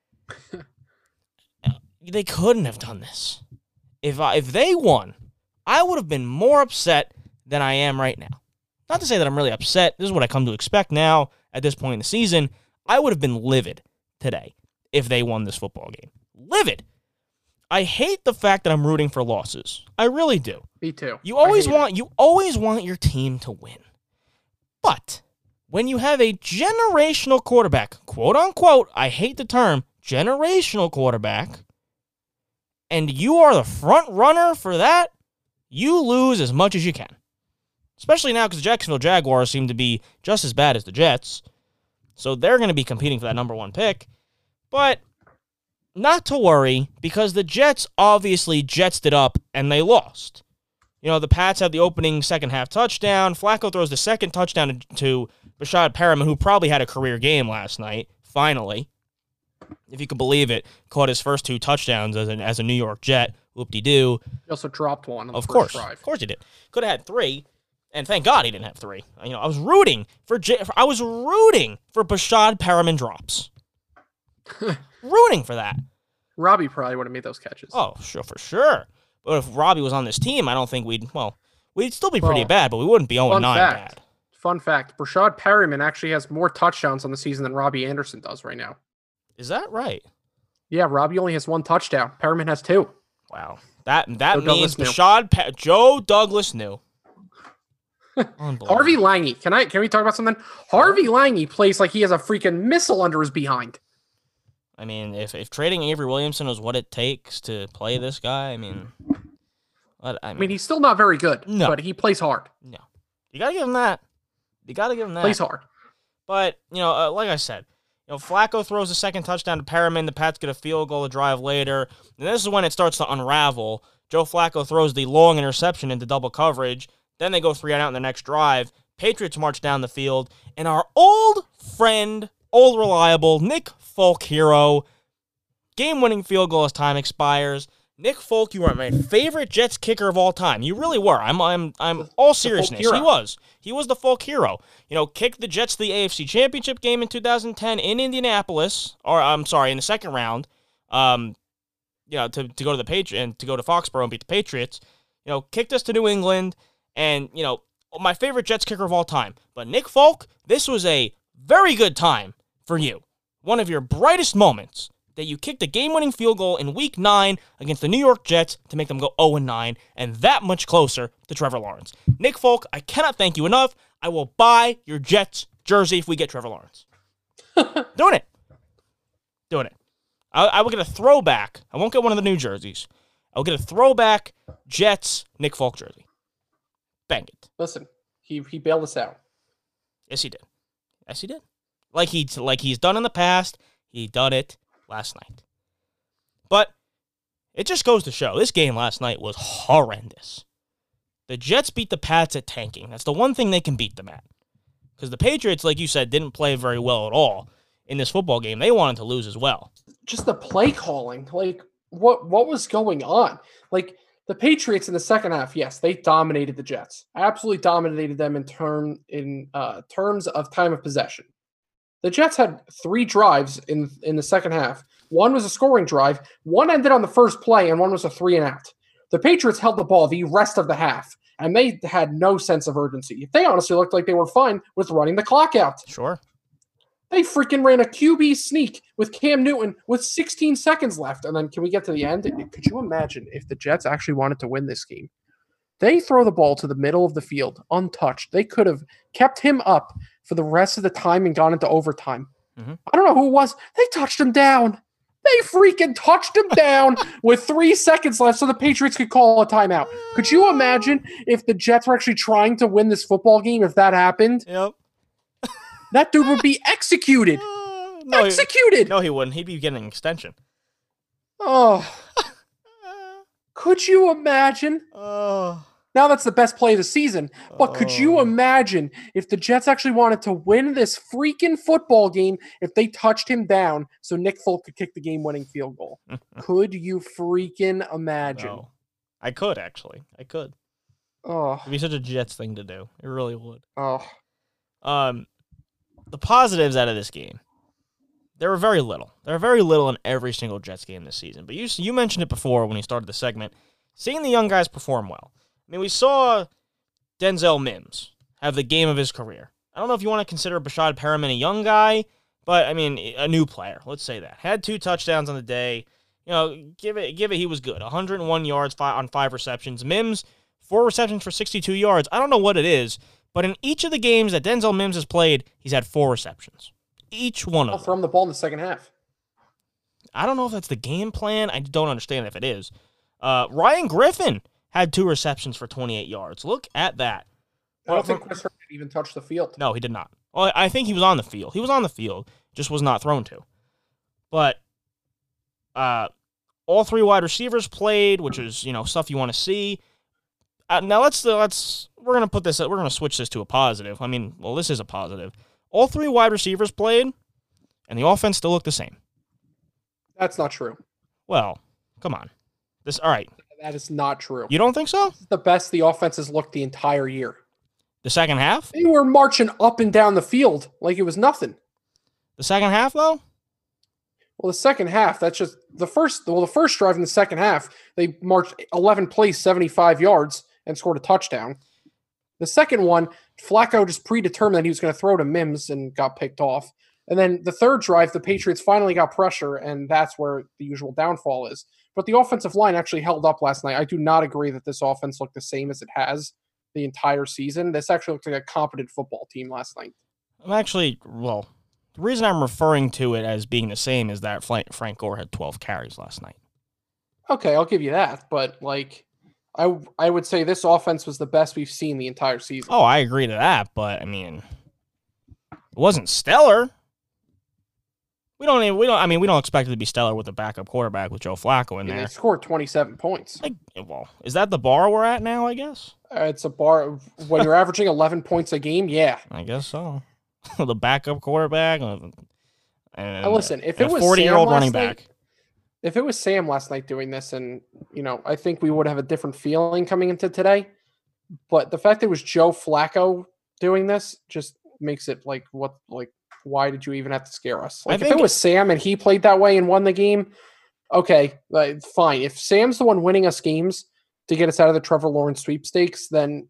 They couldn't have done this. If they won, I would have been more upset than I am right now. Not to say that I'm really upset. This is what I come to expect now at this point in the season. I would have been livid today if they won this football game. Livid. I hate the fact that I'm rooting for losses. I really do. Me too. You always want your team to win. But when you have a generational quarterback, quote unquote, I hate the term, generational quarterback, and you are the front runner for that, you lose as much as you can. Especially now because the Jacksonville Jaguars seem to be just as bad as the Jets. So they're going to be competing for that number 1 pick. But not to worry, because the Jets obviously jetsed it up and they lost. The Pats had the opening second half touchdown. Flacco throws the second touchdown to Breshad Perriman, who probably had a career game last night, finally. If you could believe it, caught his first 2 touchdowns as a New York Jet. Whoop-de-doo. He also dropped one on the first drive. Of course he did. Could have had 3. And thank God he didn't have 3. I was rooting for Breshad Perriman drops. Rooting for that. Robbie probably would have made those catches. Oh, sure, for sure. But if Robbie was on this team, I don't think we'd still be pretty bad, but we wouldn't be 0-9 bad. Fun fact, Breshad Perriman actually has more touchdowns on the season than Robbie Anderson does right now. Is that right? Yeah, Robbie only has 1 touchdown. Perriman has 2. Wow. That means Joe Douglas knew. Harvey Lange. Can we talk about something? Harvey Lange plays like he has a freaking missile under his behind. I mean, if trading Avery Williamson is what it takes to play this guy, I mean, he's still not very good, no. But he plays hard. No. You got to give him that. Plays hard. But, like I said, Flacco throws the second touchdown to Perriman. The Pats get a field goal to drive later. And this is when it starts to unravel. Joe Flacco throws the long interception into double coverage. Then they go 3 and out in the next drive. Patriots march down the field. And our old friend, old reliable Nick Folk hero, game-winning field goal as time expires. Nick Folk, you are my favorite Jets kicker of all time. You really were. I'm all seriousness. He was the Folk hero. Kicked the Jets to the AFC Championship game in 2010 in Indianapolis, in the second round. To go to the Patriots and to go to Foxborough and beat the Patriots. Kicked us to New England, and my favorite Jets kicker of all time. But Nick Folk, this was a very good time for you. One of your brightest moments. That you kicked a game-winning field goal in Week 9 against the New York Jets to make them go 0-9, and that much closer to Trevor Lawrence. Nick Folk, I cannot thank you enough. I will buy your Jets jersey if we get Trevor Lawrence. Doing it. I will get a throwback. I won't get one of the new jerseys. I'll get a throwback Jets Nick Folk jersey. Bang it. Listen, he bailed us out. Yes, he did. Like he's done in the past, he done it last night. But it just goes to show, this game last night was horrendous. The Jets beat the Pats at tanking. That's the one thing they can beat them at. Because the Patriots, like you said, didn't play very well at all in this football game. They wanted to lose as well. Just the play calling. What was going on? The Patriots in the second half, yes, they dominated the Jets. Absolutely dominated them in terms of time of possession. The Jets had 3 drives in the second half. One was a scoring drive. One ended on the first play, and one was a 3-and-out. The Patriots held the ball the rest of the half, and they had no sense of urgency. They honestly looked like they were fine with running the clock out. Sure. They freaking ran a QB sneak with Cam Newton with 16 seconds left. And then can we get to the end? Could you imagine if the Jets actually wanted to win this game? They throw the ball to the middle of the field untouched. They could have kept him up for the rest of the time and gone into overtime. Mm-hmm. I don't know who it was. They touched him down. They freaking touched him down with 3 seconds left so the Patriots could call a timeout. Could you imagine if the Jets were actually trying to win this football game if that happened? Yep. That dude would be executed. Executed. No, he wouldn't. He'd be getting an extension. Oh. Could you imagine? Oh. Now that's the best play of the season. But could you imagine if the Jets actually wanted to win this freaking football game if they touched him down so Nick Folk could kick the game-winning field goal? Could you freaking imagine? No. I could, actually. I could. Oh. It'd be such a Jets thing to do. It really would. Oh. The positives out of this game, there were very little. There are very little in every single Jets game this season. But you mentioned it before when you started the segment, seeing the young guys perform well. I mean, we saw Denzel Mims have the game of his career. I don't know if you want to consider Bashad Perriman a young guy, but, I mean, a new player. Let's say that. Had 2 touchdowns on the day. You know, give it, he was good. 101 yards on 5 receptions. Mims, 4 receptions for 62 yards. I don't know what it is, but in each of the games that Denzel Mims has played, he's had 4 receptions. Each one of them. I'll throw him the ball in the second half. I don't know if that's the game plan. I don't understand if it is. Ryan Griffin had 2 receptions for 28 yards. Look at that. I don't think Chris Herndon even touched the field. No, he did not. Well, I think he was on the field. He was on the field, just was not thrown to. But all 3 wide receivers played, which is, you know, stuff you want to see. Now we're gonna switch this to a positive. I mean, well, this is a positive. All 3 wide receivers played, and the offense still looked the same. That's not true. Well, come on. All right. That is not true. You don't think so? This is the best the offense has looked the entire year. The second half? They were marching up and down the field like it was nothing. The second half, though? Well, the second half, that's just the first drive in the second half, they marched 11 plays, 75 yards, and scored a touchdown. The second one, Flacco just predetermined that he was going to throw to Mims and got picked off. And then the third drive, the Patriots finally got pressure, and that's where the usual downfall is. But the offensive line actually held up last night. I do not agree that this offense looked the same as it has the entire season. This actually looked like a competent football team last night. The reason I'm referring to it as being the same is that Frank Gore had 12 carries last night. Okay, I'll give you that. But, I would say this offense was the best we've seen the entire season. Oh, I agree to that, but, I mean, it wasn't stellar. We don't expect it to be stellar with a backup quarterback with Joe Flacco in there. They scored 27 points. Is that the bar we're at now, I guess? It's a bar. When you're averaging 11 points a game, yeah. I guess so. The backup quarterback. And listen, if it was 40-year-old running back. If it was Sam last night doing this, and, I think we would have a different feeling coming into today. But the fact that it was Joe Flacco doing this just makes it why did you even have to scare us? If it was Sam and he played that way and won the game, okay, fine. If Sam's the one winning us games to get us out of the Trevor Lawrence sweepstakes, then,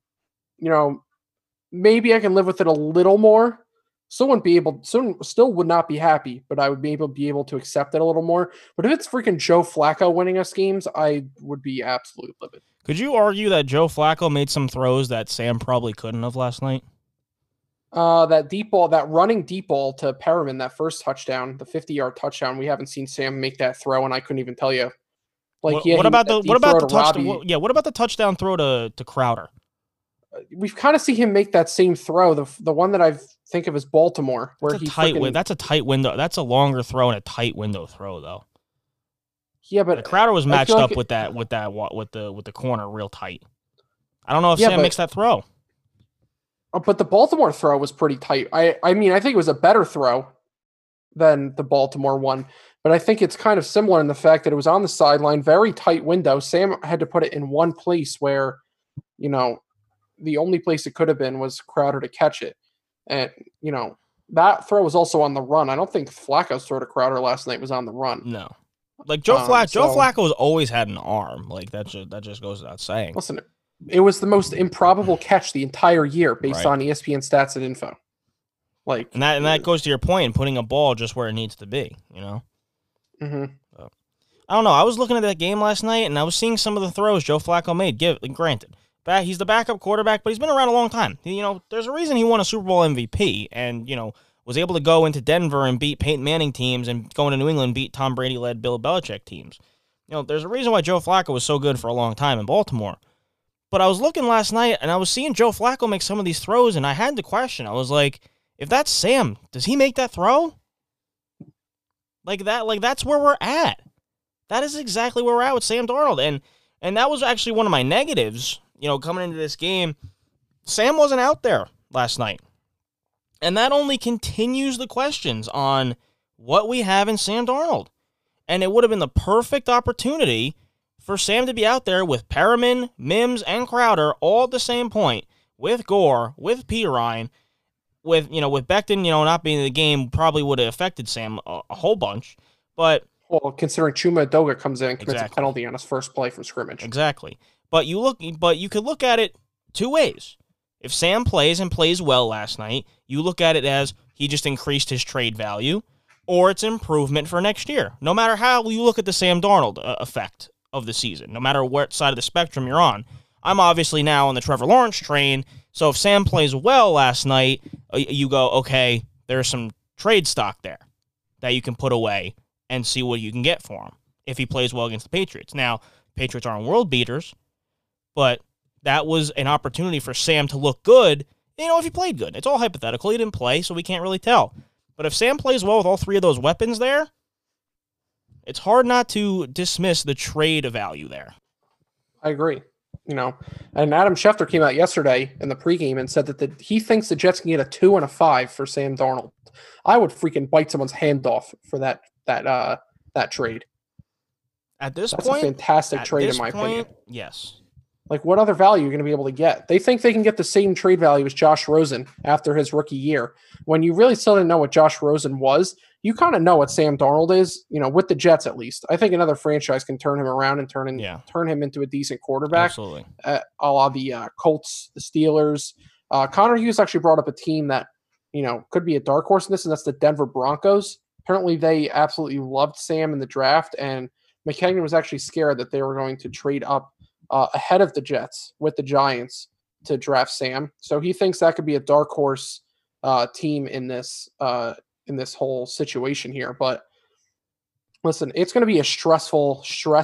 maybe I can live with it a little more. Still would not be happy, but I would be able to accept it a little more. But if it's freaking Joe Flacco winning us games, I would be absolutely livid. Could you argue that Joe Flacco made some throws that Sam probably couldn't have last night? That deep ball, that running deep ball to Perriman, that first touchdown, the 50-yard touchdown, we haven't seen Sam make that throw, and I couldn't even tell you. What about the touchdown throw to Crowder? We've kind of seen him make that same throw. The one that I think of as Baltimore, where that's a tight window. That's a longer throw and a tight window throw, though. Yeah, but Crowder was matched up with the corner real tight. I don't know if Sam makes that throw. But the Baltimore throw was pretty tight. I mean, I think it was a better throw than the Baltimore one, but I think it's kind of similar in the fact that it was on the sideline, very tight window. Sam had to put it in one place where, the only place it could have been was Crowder to catch it. And, that throw was also on the run. I don't think Flacco's throw to Crowder last night was on the run. No. Like Joe so- Flacco's always had an arm. Like that just goes without saying. Listen, it was the most improbable catch the entire year based Right. on ESPN stats and info. Like, And that goes to your point, putting a ball just where it needs to be, you know? mhm. I don't know. I was looking at that game last night, and I was seeing some of the throws Joe Flacco made. Granted, he's the backup quarterback, but he's been around a long time. There's a reason he won a Super Bowl MVP and, was able to go into Denver and beat Peyton Manning teams and go into New England and beat Tom Brady-led Bill Belichick teams. There's a reason why Joe Flacco was so good for a long time in Baltimore. But I was looking last night, and I was seeing Joe Flacco make some of these throws, and I had to question. I was like, if that's Sam, does he make that throw? Like that's where we're at. That is exactly where we're at with Sam Darnold. And that was actually one of my negatives, coming into this game. Sam wasn't out there last night. And that only continues the questions on what we have in Sam Darnold. And it would have been the perfect opportunity for Sam to be out there with Perriman, Mims, and Crowder all at the same point, with Gore, with Pirine, with Becton, not being in the game probably would have affected Sam a whole bunch. But Well, considering Chuma Edoga comes in and commits Exactly. a penalty on his first play from scrimmage. Exactly. But you could look at it two ways. If Sam plays and plays well last night, you look at it as he just increased his trade value, or it's improvement for next year. No matter how you look at the Sam Darnold effect of the season, no matter what side of the spectrum you're on. I'm obviously now on the Trevor Lawrence train, so if Sam plays well last night, you go, okay, there's some trade stock there that you can put away and see what you can get for him if he plays well against the Patriots. Now, Patriots aren't world beaters, but that was an opportunity for Sam to look good, if he played good. It's all hypothetical. He didn't play, so we can't really tell. But if Sam plays well with all three of those weapons there, it's hard not to dismiss the trade value there. I agree. And Adam Schefter came out yesterday in the pregame and said that he thinks the Jets can get a 2 and a 5 for Sam Darnold. I would freaking bite someone's hand off for that trade. At this That's point, a fantastic trade in my opinion. Yes. Like, what other value are you going to be able to get? They think they can get the same trade value as Josh Rosen after his rookie year. When you really still didn't know what Josh Rosen was, you kind of know what Sam Darnold is, with the Jets at least. I think another franchise can turn him around and turn him into a decent quarterback. Absolutely. A la the Colts, the Steelers. Connor Hughes actually brought up a team that, could be a dark horse in this, and that's the Denver Broncos. Apparently, they absolutely loved Sam in the draft, and McKagan was actually scared that they were going to trade up ahead of the Jets with the Giants to draft Sam. So he thinks that could be a dark horse team in this whole situation here. But listen, it's going to be a stressful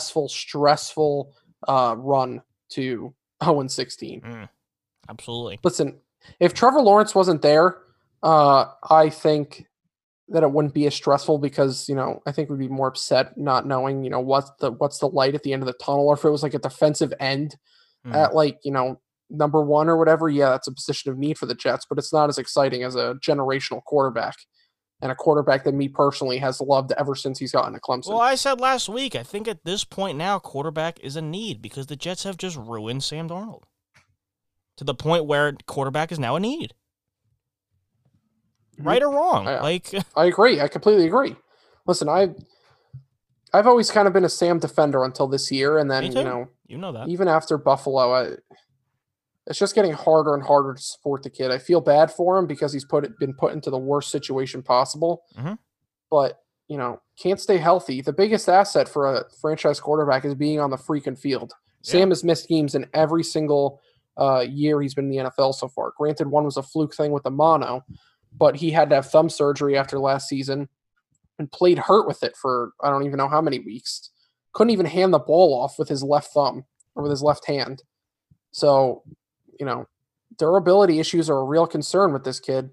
run to 0-16. Absolutely. Listen, if Trevor Lawrence wasn't there, I think that it wouldn't be as stressful because, I think we'd be more upset not knowing, what's the light at the end of the tunnel, or if it was like a defensive end at number 1 or whatever. Yeah, that's a position of need for the Jets, but it's not as exciting as a generational quarterback, and a quarterback that me personally has loved ever since he's gotten to Clemson. Well, I said last week, I think at this point now, quarterback is a need because the Jets have just ruined Sam Darnold to the point where quarterback is now a need. Right or wrong? I agree. I completely agree. Listen, I've always kind of been a Sam defender until this year, and then you know that. Even after Buffalo, it's just getting harder and harder to support the kid. I feel bad for him because he's been put into the worst situation possible. Mm-hmm. But can't stay healthy. The biggest asset for a franchise quarterback is being on the freaking field. Yeah. Sam has missed games in every single year he's been in the NFL so far. Granted, one was a fluke thing with the mono, but he had to have thumb surgery after last season and played hurt with it for I don't even know how many weeks. Couldn't even hand the ball off with his left thumb or with his left hand. So, durability issues are a real concern with this kid.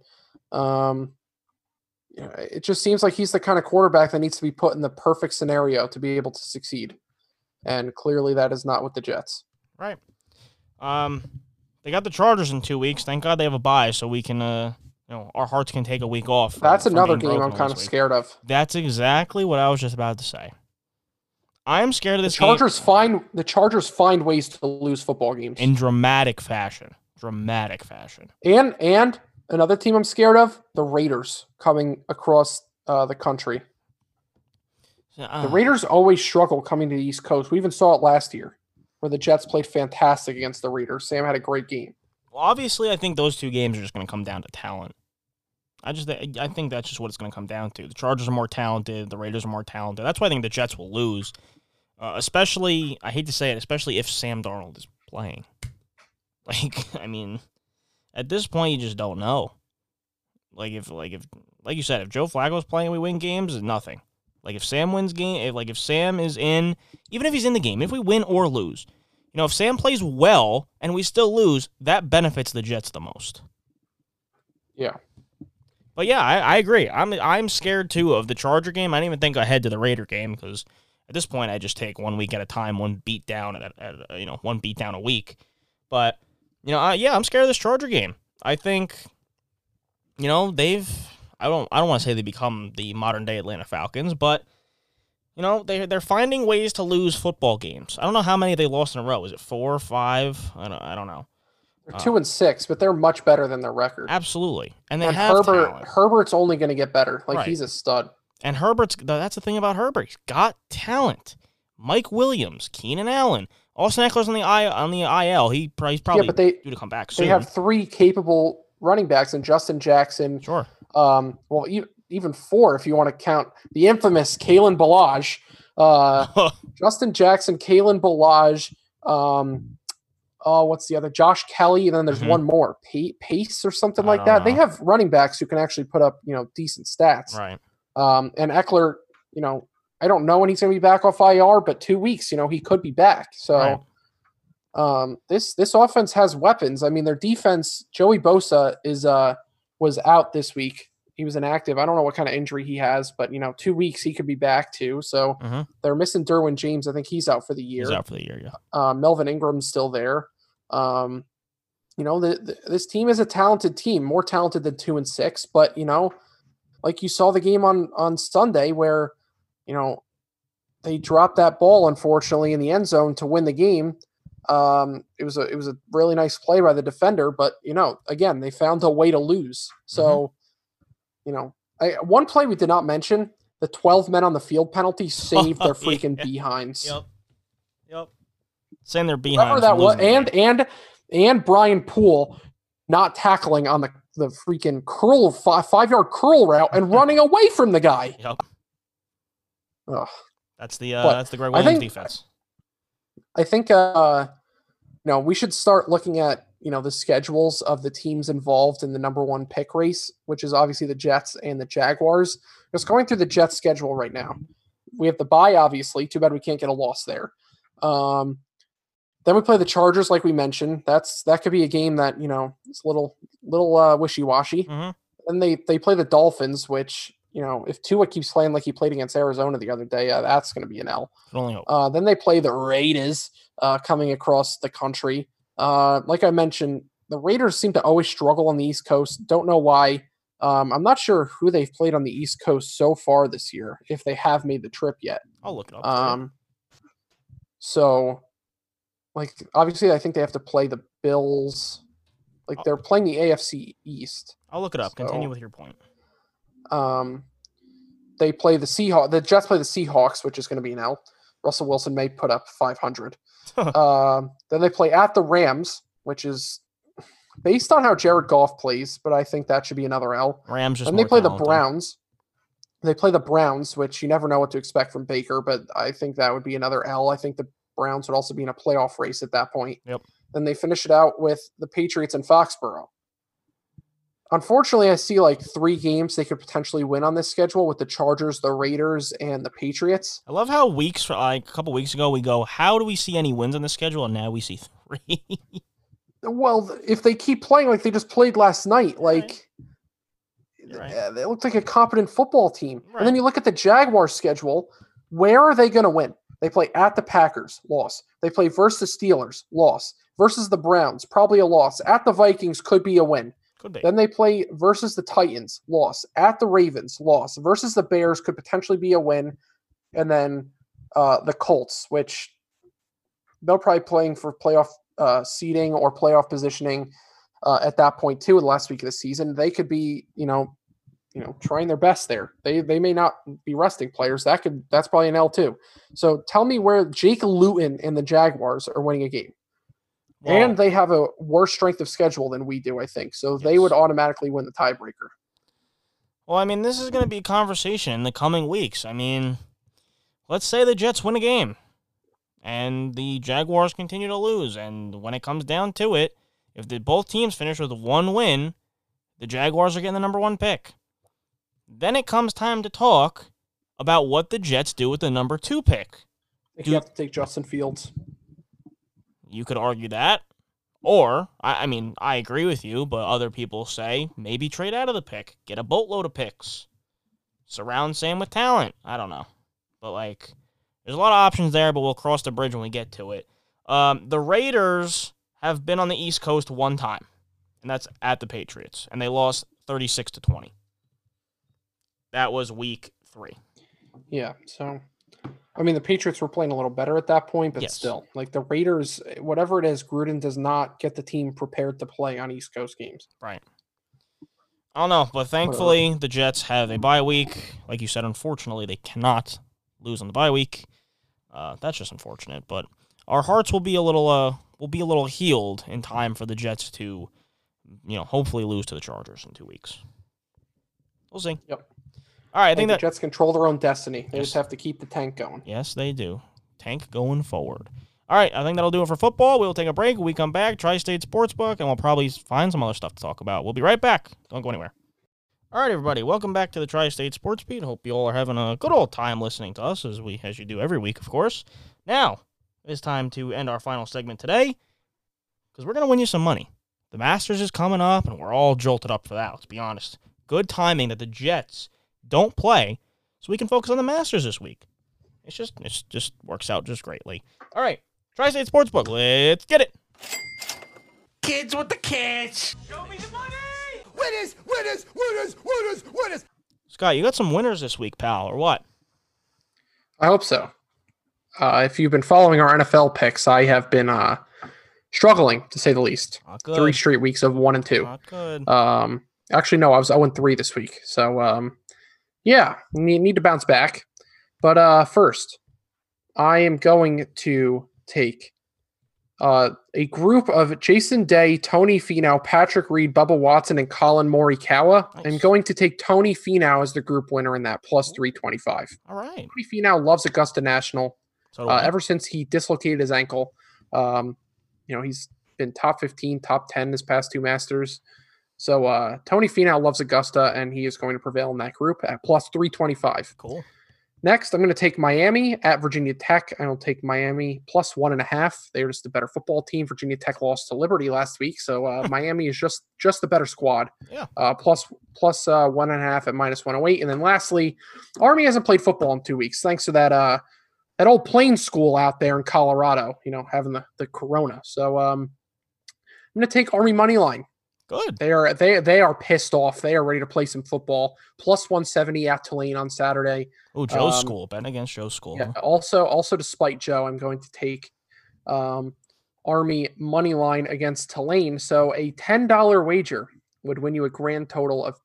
It just seems like he's the kind of quarterback that needs to be put in the perfect scenario to be able to succeed. And clearly that is not with the Jets. Right. They got the Chargers in 2 weeks. Thank God they have a bye so we can our hearts can take a week off. That's another game I'm kind of scared of. That's exactly what I was just about to say. I am scared of this game. The Chargers find ways to lose football games in dramatic fashion. And And Another team I'm scared of, the Raiders coming across the country. The Raiders always struggle coming to the East Coast. We even saw it last year where the Jets played fantastic against the Raiders. Sam had a great game. Well, obviously, I think those two games are just going to come down to talent. I think that's just what it's going to come down to. The Chargers are more talented. The Raiders are more talented. That's why I think the Jets will lose. Especially, I hate to say it, especially if Sam Darnold is playing. At this point, you just don't know. Like you said, if Joe Flacco's playing, we win games. It's nothing. Like if Sam wins game, if Sam is in, even if he's in the game, if we win or lose, if Sam plays well and we still lose, that benefits the Jets the most. Yeah. But yeah, I agree. I'm scared too of the Charger game. I didn't even think ahead to the Raider game because at this point I just take 1 week at a time, one beat down one beat down a week. But I'm scared of this Charger game. I think I don't want to say they become the modern day Atlanta Falcons, but they're finding ways to lose football games. I don't know how many they lost in a row. Is it 4 or 5? I don't know. They're 2-6, but they're much better than their record. Absolutely, and they have talent. Herbert's only going to get better. Like, right. He's a stud. And that's the thing about Herbert. He's got talent. Mike Williams, Keenan Allen, Austin Eckler's on the IL. He's probably due to come back soon. They have 3 capable running backs in Justin Jackson. Sure. Well, even 4 if you want to count the infamous Kalen Ballage. Justin Jackson, Kalen Ballage. What's the other? Josh Kelly, and then there's one more, Pace or something like that. They have running backs who can actually put up decent stats. Right. And Eckler, I don't know when he's going to be back off IR, but 2 weeks, he could be back. So, right. This offense has weapons. I mean, their defense, Joey Bosa was out this week. He was inactive. I don't know what kind of injury he has, but 2 weeks he could be back too. So they're missing Derwin James. I think he's out for the year. He's out for the year. Yeah. Melvin Ingram's still there. This team is a talented team, more talented than 2-6, but like you saw the game on Sunday where, they dropped that ball, unfortunately, in the end zone to win the game. It was a really nice play by the defender, but again, they found a way to lose. So, one play we did not mention, the 12 men on the field penalty saved their freaking behinds. Yep. Saying their behinds. That was, and Brian Poole not tackling on the freaking curl 5-yard curl route and running away from the guy. Yep. Ugh. That's the Greg Williams defense. I think we should start looking at the schedules of the teams involved in the number 1 pick race, which is obviously the Jets and the Jaguars. Just going through the Jets schedule right now. We have the bye, obviously. Too bad we can't get a loss there. Then we play the Chargers, like we mentioned. That could be a game that it's a little wishy-washy. And they play the Dolphins, which if Tua keeps playing like he played against Arizona the other day, that's going to be an L. Only hope. Then they play the Raiders coming across the country. Like I mentioned, the Raiders seem to always struggle on the East Coast. Don't know why. I'm not sure who they've played on the East Coast so far this year, if they have made the trip yet. I'll look it up. So, obviously, I think they have to play the Bills. They're playing the AFC East. I'll look it up. Continue with your point. They play the Seahawks. The Jets play the Seahawks, which is going to be an L. Russell Wilson may put up 500. Then they play at the Rams, which is based on how Jared Goff plays, but I think that should be another L. Rams just. And they play the Browns. They play the Browns, which you never know what to expect from Baker, but I think that would be another L. I think the Browns would also be in a playoff race at that point. Yep. Then they finish it out with the Patriots and Foxborough. Unfortunately, I see 3 games they could potentially win on this schedule with the Chargers, the Raiders, and the Patriots. I love how a couple weeks ago we go, how do we see any wins on the schedule? And now we see 3. Well, if they keep playing like they just played last night, they look like a competent football team. Right. And then you look at the Jaguars schedule. Where are they going to win? They play at the Packers, loss. They play versus the Steelers, loss. Versus the Browns, probably a loss. At the Vikings, could be a win. Could be. Then they play versus the Titans, loss. At the Ravens, loss. Versus the Bears, could potentially be a win. And then the Colts, which they're probably playing for playoff seeding or playoff positioning. at that point too. The last week of the season, they could be, trying their best there. They may not be resting players. That's probably an L too. So tell me where Jake Luton and the Jaguars are winning a game. Well, and they have a worse strength of schedule than we do, I think. So they would automatically win the tiebreaker. Well, I mean, this is going to be a conversation in the coming weeks. I mean, let's say the Jets win a game and the Jaguars continue to lose. And when it comes down to it, if both teams finish with one win, the Jaguars are getting the number 1 pick. Then it comes time to talk about what the Jets do with the number 2 pick. You have to take Justin Fields. You could argue that. Or, I mean, I agree with you, but other people say maybe trade out of the pick. Get a boatload of picks. Surround Sam with talent. I don't know. But, there's a lot of options there, but we'll cross the bridge when we get to it. The Raiders have been on the East Coast one time, and that's at the Patriots, and they lost 36-20. That was week 3. Yeah, so... I mean, the Patriots were playing a little better at that point, but yes. Still, the Raiders, whatever it is, Gruden does not get the team prepared to play on East Coast games. Right. I don't know, but thankfully the Jets have a bye week. Like you said, unfortunately, they cannot lose on the bye week. That's just unfortunate, but our hearts will be a little healed in time for the Jets to, hopefully lose to the Chargers in 2 weeks. We'll see. Yep. All right, I think the Jets control their own destiny. They Yes. just have to keep the tank going. Yes, they do. Tank going forward. All right, I think that'll do it for football. We'll take a break. When we come back, Tri-State Sportsbook, and we'll probably find some other stuff to talk about. We'll be right back. Don't go anywhere. All right, everybody, welcome back to the Tri-State Sports Beat. Hope you all are having a good old time listening to us, as you do every week, of course. Now, it's time to end our final segment today, because we're going to win you some money. The Masters is coming up, and we're all jolted up for that, let's be honest. Good timing that the Jets don't play, so we can focus on the Masters this week. It just works out just greatly. All right, Tri-State Sportsbook, let's get it. Kids with the kids. Show me the money! Winners, winners, winners, winners, winners. Scott, you got some winners this week, pal, or what? I hope so. If you've been following our NFL picks, I have been struggling, to say the least. Not good. 3 straight weeks of 1 and 2. Not good. Actually, no, I went 3 this week. So, yeah, need to bounce back. But first, I am going to take a group of Jason Day, Tony Finau, Patrick Reed, Bubba Watson, and Colin Morikawa. Nice. I'm going to take Tony Finau as the group winner in that plus 325. All right. Tony Finau loves Augusta National. So do I. Ever since he dislocated his ankle, he's been top 15, top 10 this past 2 Masters. So Tony Finau loves Augusta, and he is going to prevail in that group at plus 325. Cool. Next, I'm going to take Miami at Virginia Tech. I will take Miami plus 1.5. They're just a better football team. Virginia Tech lost to Liberty last week, so Miami is just the better squad. Yeah. Plus 1.5 at minus 108. And then lastly, Army hasn't played football in 2 weeks, thanks to that old Plains school out there in Colorado, having the corona. So I'm going to take Army money line. Good. They are pissed off. They are ready to play some football. Plus 170 at Tulane on Saturday. Oh, Joe's school. Bet against Joe's school. Yeah. Huh? Also to spite Joe, I'm going to take Army money line against Tulane. So a $10 wager would win you a grand total of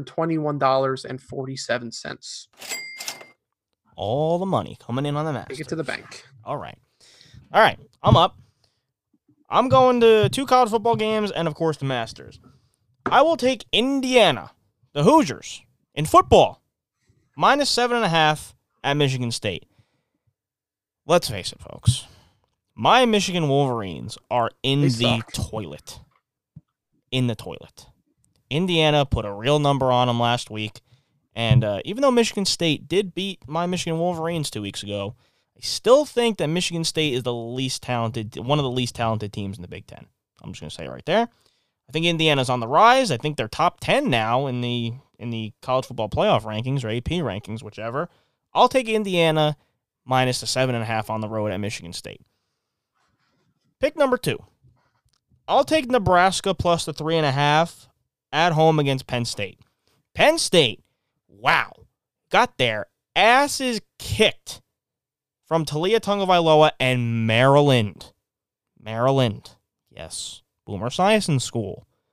$221.47. All the money coming in on the Masters. Take it to the bank. All right. I'm up. I'm going to 2 college football games and, of course, the Masters. I will take Indiana, the Hoosiers, in football, minus 7.5 at Michigan State. Let's face it, folks. My Michigan Wolverines are in the toilet. In the toilet. Indiana put a real number on them last week, and even though Michigan State did beat my Michigan Wolverines 2 weeks ago, I still think that Michigan State is one of the least talented teams in the Big Ten. I'm just going to say it right there. I think Indiana's on the rise. I think they're top 10 now in the college football playoff rankings or AP rankings, whichever. I'll take Indiana minus the 7.5 on the road at Michigan State. Pick number 2. I'll take Nebraska plus the 3.5 at home against Penn State. Penn State, wow, got their asses kicked from Taulia Tagovailoa and Maryland. Maryland. Yes. Boomer Esiason School.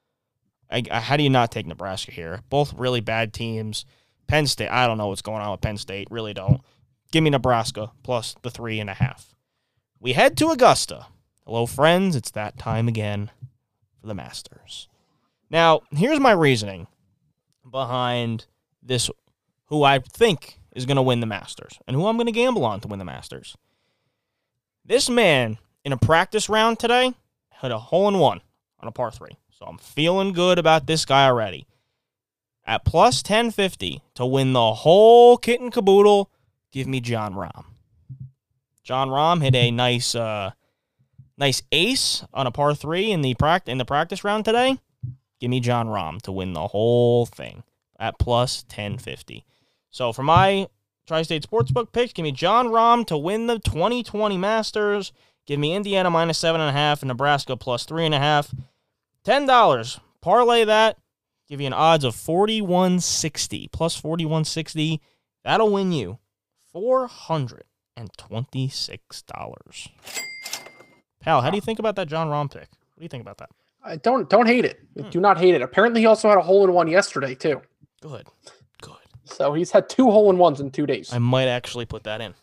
How do you not take Nebraska here? Both really bad teams. Penn State, I don't know what's going on with Penn State. Really don't. Give me Nebraska plus the 3.5. We head to Augusta. Hello, friends. It's that time again for the Masters. Now, here's my reasoning behind this, who I think is going to win the Masters and who I'm going to gamble on to win the Masters. This man, in a practice round today, hit a hole-in-one on a par 3. So I'm feeling good about this guy already. At plus 1050 to win the whole kit and caboodle, give me Jon Rahm. Jon Rahm hit a nice ace on a par 3 in the practice round today. Give me Jon Rahm to win the whole thing at plus 1050. So for my Tri-State Sportsbook picks, give me Jon Rahm to win the 2020 Masters. Give me Indiana minus 7.5 and Nebraska plus 3.5. $10. Parlay that. Give you an odds of 4160. Plus 4160. That'll win you $426. Pal, how do you think about that Jon Rahm pick? What do you think about that? I don't hate it. Do not hate it. Apparently, he also had a hole-in-one yesterday, too. Good. So he's had 2 hole-in-ones in 2 days. I might actually put that in.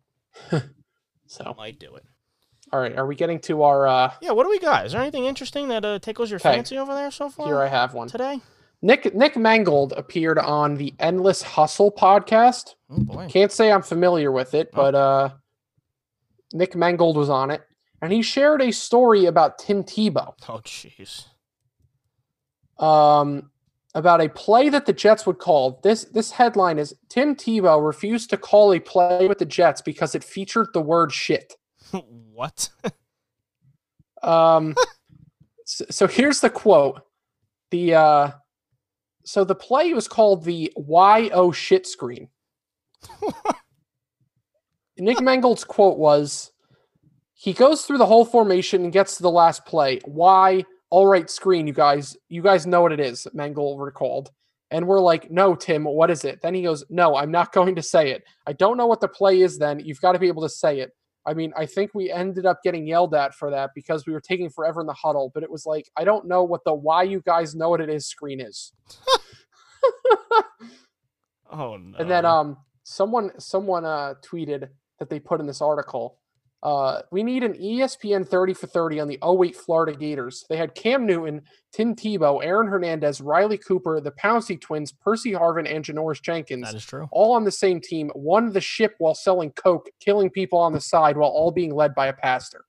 So Might do it. all right, are we getting to our Yeah, what do we got? Is there anything interesting that tickles your fancy over there so far? here I have one. Today? Nick Mangold appeared on the Endless Hustle podcast. Oh, boy. Can't say I'm familiar with it, but Nick Mangold was on it, and he shared a story about Tim Tebow. Oh, jeez. About a play that the Jets would call. This headline is Tim Tebow refused to call a play with the Jets because it featured the word shit. What? So here's the quote. So the play was called the "Why oh shit" screen. Nick Mangold's quote was, he goes through the whole formation and gets to the last play. Why? All right, screen, you guys know what it is, Mangold recalled. And we're like, no, Tim, what is it? Then he goes, no, I'm not going to say it. I don't know what the play is then. You've got to be able to say it. I mean, I think we ended up getting yelled at for that because we were taking forever in the huddle, but it was like, I don't know what the "why you guys know what it is" screen is. Oh, no. And then someone tweeted that they put in this article, we need an ESPN 30 for 30 on the 08 Florida Gators. They had Cam Newton, Tim Tebow, Aaron Hernandez, Riley Cooper, the Pouncey twins, Percy Harvin, and Janoris Jenkins. That is true. All on the same team, won the ship while selling coke, killing people on the side while all being led by a pastor.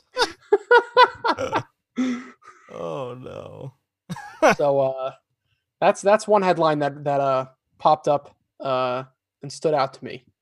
Oh, no. So that's one headline that popped up and stood out to me.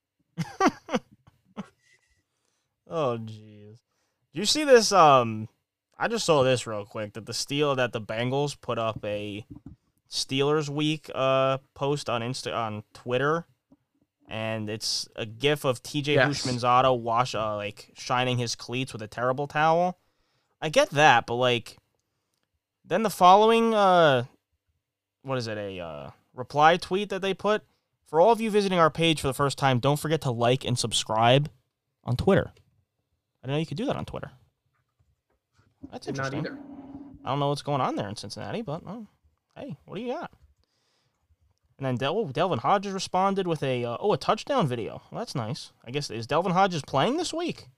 Oh, jeez. Did you see this? I just saw this real quick, that the Bengals put up a Steelers Week post on Twitter, and it's a gif of TJ Houshmandzadeh shining his cleats with a terrible towel. I get that, but then the following reply tweet that they put, for all of you visiting our page for the first time, don't forget to like and subscribe on Twitter. I didn't know you could do that on Twitter. That's interesting. Not either. I don't know what's going on there in Cincinnati, but hey, what do you got? And then Delvin Hodges responded with a touchdown video. Well, that's nice. I guess, is Delvin Hodges playing this week?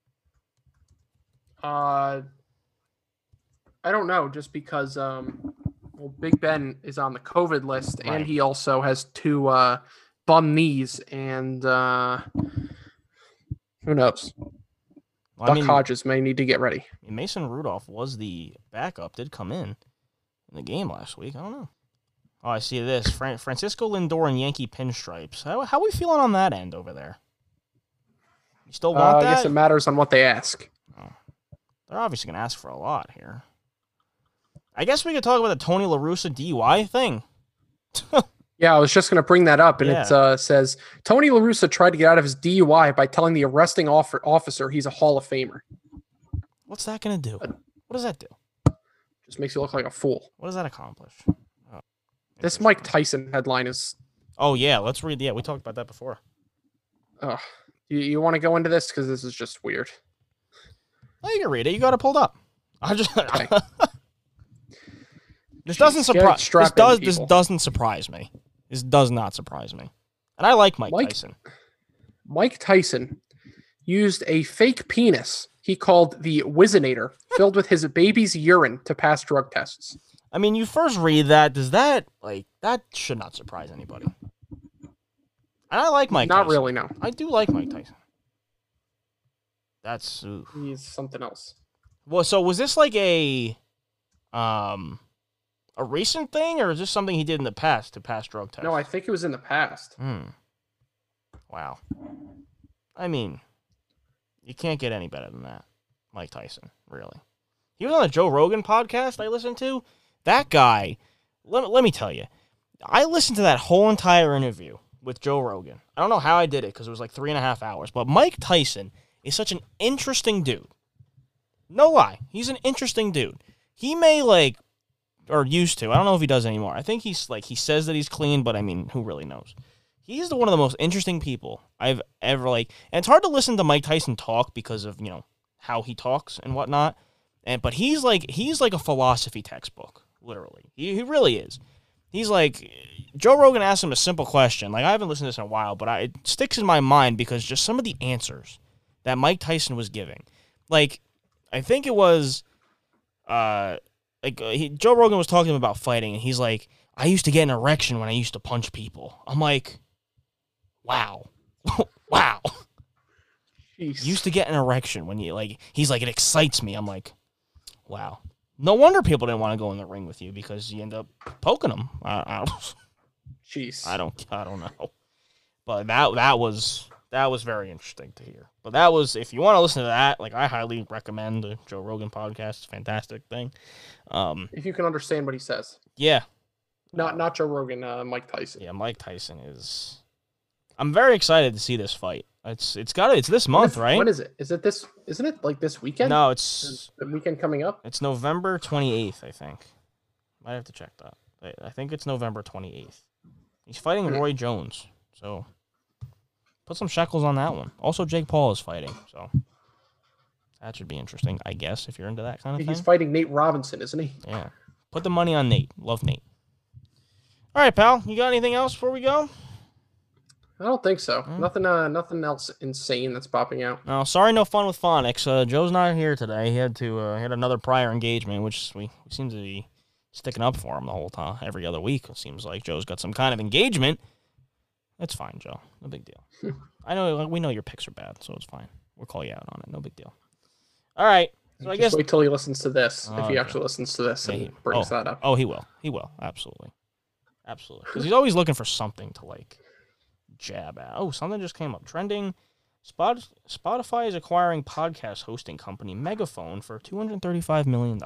I don't know, just because Big Ben is on the COVID list, Right. and he also has 2 bum knees, and who knows? Well, Duck Hodges may need to get ready. Mason Rudolph was the backup, did come in the game last week. I don't know. Oh, I see this. Francisco Lindor and Yankee pinstripes. How are we feeling on that end over there? You still want that? I guess it matters on what they ask. They're obviously going to ask for a lot here. I guess we could talk about the Tony La Russa DUI thing. Yeah, I was just going to bring that up, and Yeah. it says, Tony La Russa tried to get out of his DUI by telling the arresting officer he's a Hall of Famer. What's that going to do? What does that do? Just makes you look like a fool. What does that accomplish? Oh, This Mike Tyson headline is... Oh, yeah, let's read. Yeah, we talked about that before. You want to go into this? Because this is just weird. Oh, you can read it. You got it pulled up. I just... Okay. This doesn't surprise. This doesn't surprise me. This does not surprise me. And I like Mike Tyson. Mike Tyson used a fake penis he called the Wizinator, filled with his baby's urine to pass drug tests. I mean, you first read that. Does that that should not surprise anybody? And I like Mike Tyson. Not really, no. I do like Mike Tyson. That's he's something else. Well, so was this like a recent thing, or is this something he did in the past to pass drug tests? No, I think it was in the past. Wow. I mean, you can't get any better than that, Mike Tyson, really. He was on the Joe Rogan podcast I listened to. That guy, let me tell you, I listened to that whole entire interview with Joe Rogan. I don't know how I did it because it was like 3.5 hours, but Mike Tyson is such an interesting dude. No lie. He's an interesting dude. He may or used to. I don't know if he does anymore. I think he's he says that he's clean, but I mean, who really knows? He's one of the most interesting people I've ever and it's hard to listen to Mike Tyson talk because of, how he talks and whatnot. But he's like a philosophy textbook, literally. He really is. He's Joe Rogan asked him a simple question. I haven't listened to this in a while, but it sticks in my mind because just some of the answers that Mike Tyson was giving. I think it was Joe Rogan was talking about fighting, and he's like, I used to get an erection when I used to punch people. I'm like, wow. Wow. Jeez. Used to get an erection when you, he's like, it excites me. I'm like, wow. No wonder people didn't want to go in the ring with you because you end up poking them. Jeez. I don't know. But that was very interesting to hear. But that was, if you want to listen to that, I highly recommend the Joe Rogan podcast. It's a fantastic thing. If you can understand what he says. Yeah. Not Joe Rogan, Mike Tyson. Yeah, Mike Tyson is. I'm very excited to see this fight. It's this month, right? When is it? Isn't it this weekend? No, it's the weekend coming up. It's November 28th, I think. Might have to check that. I think it's November 28th. He's fighting Roy Jones, so put some shekels on that one. Also, Jake Paul is fighting, so that should be interesting, I guess, if you're into that kind of thing. He's fighting Nate Robinson, isn't he? Yeah. Put the money on Nate. Love Nate. All right, pal. You got anything else before we go? I don't think so. Nothing else insane that's popping out. No, sorry, no fun with phonics. Joe's not here today. He had another prior engagement, which we seem to be sticking up for him the whole time. Every other week, it seems like Joe's got some kind of engagement. It's fine, Joe. No big deal. I know we know your picks are bad, so it's fine. We'll call you out on it. No big deal. All right. So I guess wait till he listens to this. If he actually listens to this and brings that up. Oh, he will. He will. Absolutely. Because he's always looking for something to jab at. Oh, something just came up. Trending. Spotify is acquiring podcast hosting company Megaphone for $235 million.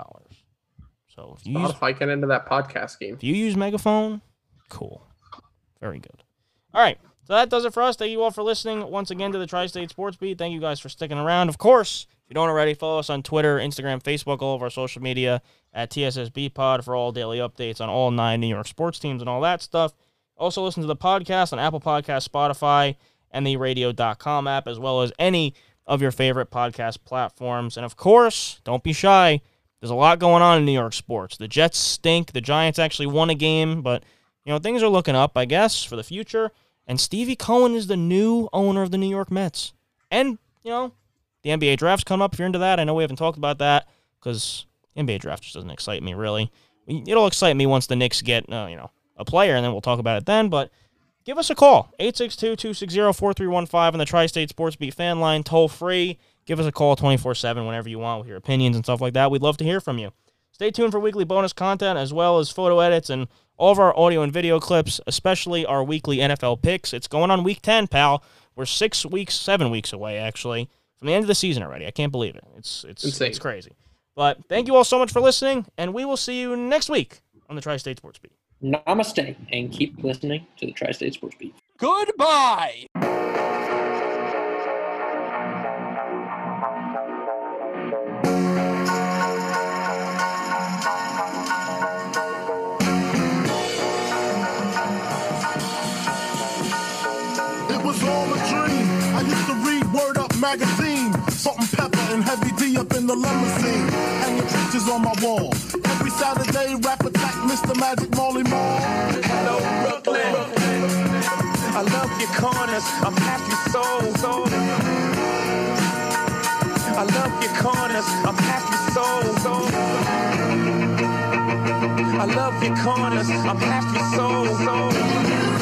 So if you Spotify get into that podcast game. If you use Megaphone, cool. Very good. All right. So that does it for us. Thank you all for listening once again to the Tri-State Sports Beat. Thank you guys for sticking around. Of course, if you don't already, follow us on Twitter, Instagram, Facebook, all of our social media at TSSBpod for all daily updates on all 9 New York sports teams and all that stuff. Also, listen to the podcast on Apple Podcasts, Spotify, and the radio.com app, as well as any of your favorite podcast platforms. And, of course, don't be shy. There's a lot going on in New York sports. The Jets stink. The Giants actually won a game, but, things are looking up, I guess, for the future. And Stevie Cohen is the new owner of the New York Mets. And, the NBA draft's come up if you're into that. I know we haven't talked about that because the NBA draft just doesn't excite me, really. It'll excite me once the Knicks get, a player, and then we'll talk about it then. But give us a call, 862-260-4315 on the Tri-State Sports Beat fan line, toll free. Give us a call 24/7 whenever you want with your opinions and stuff like that. We'd love to hear from you. Stay tuned for weekly bonus content as well as photo edits and all of our audio and video clips, especially our weekly NFL picks. It's going on week 10, pal. We're 7 weeks away, actually, from the end of the season already. I can't believe it. It's insane. It's crazy. But thank you all so much for listening, and we will see you next week on the Tri-State Sports Beat. Namaste, and keep listening to the Tri-State Sports Beat. Goodbye! It was all a dream. I used to read Word Up magazine. Salt and pepper and Heavy D up in the limousine. Hanging pictures on my wall. Every Saturday, rap attack Mr. Magic Molly Mall. Hello, Brooklyn. I love your corners. I'm half your soul. I love your corners. I'm half your soul. I love your corners. I'm half your soul.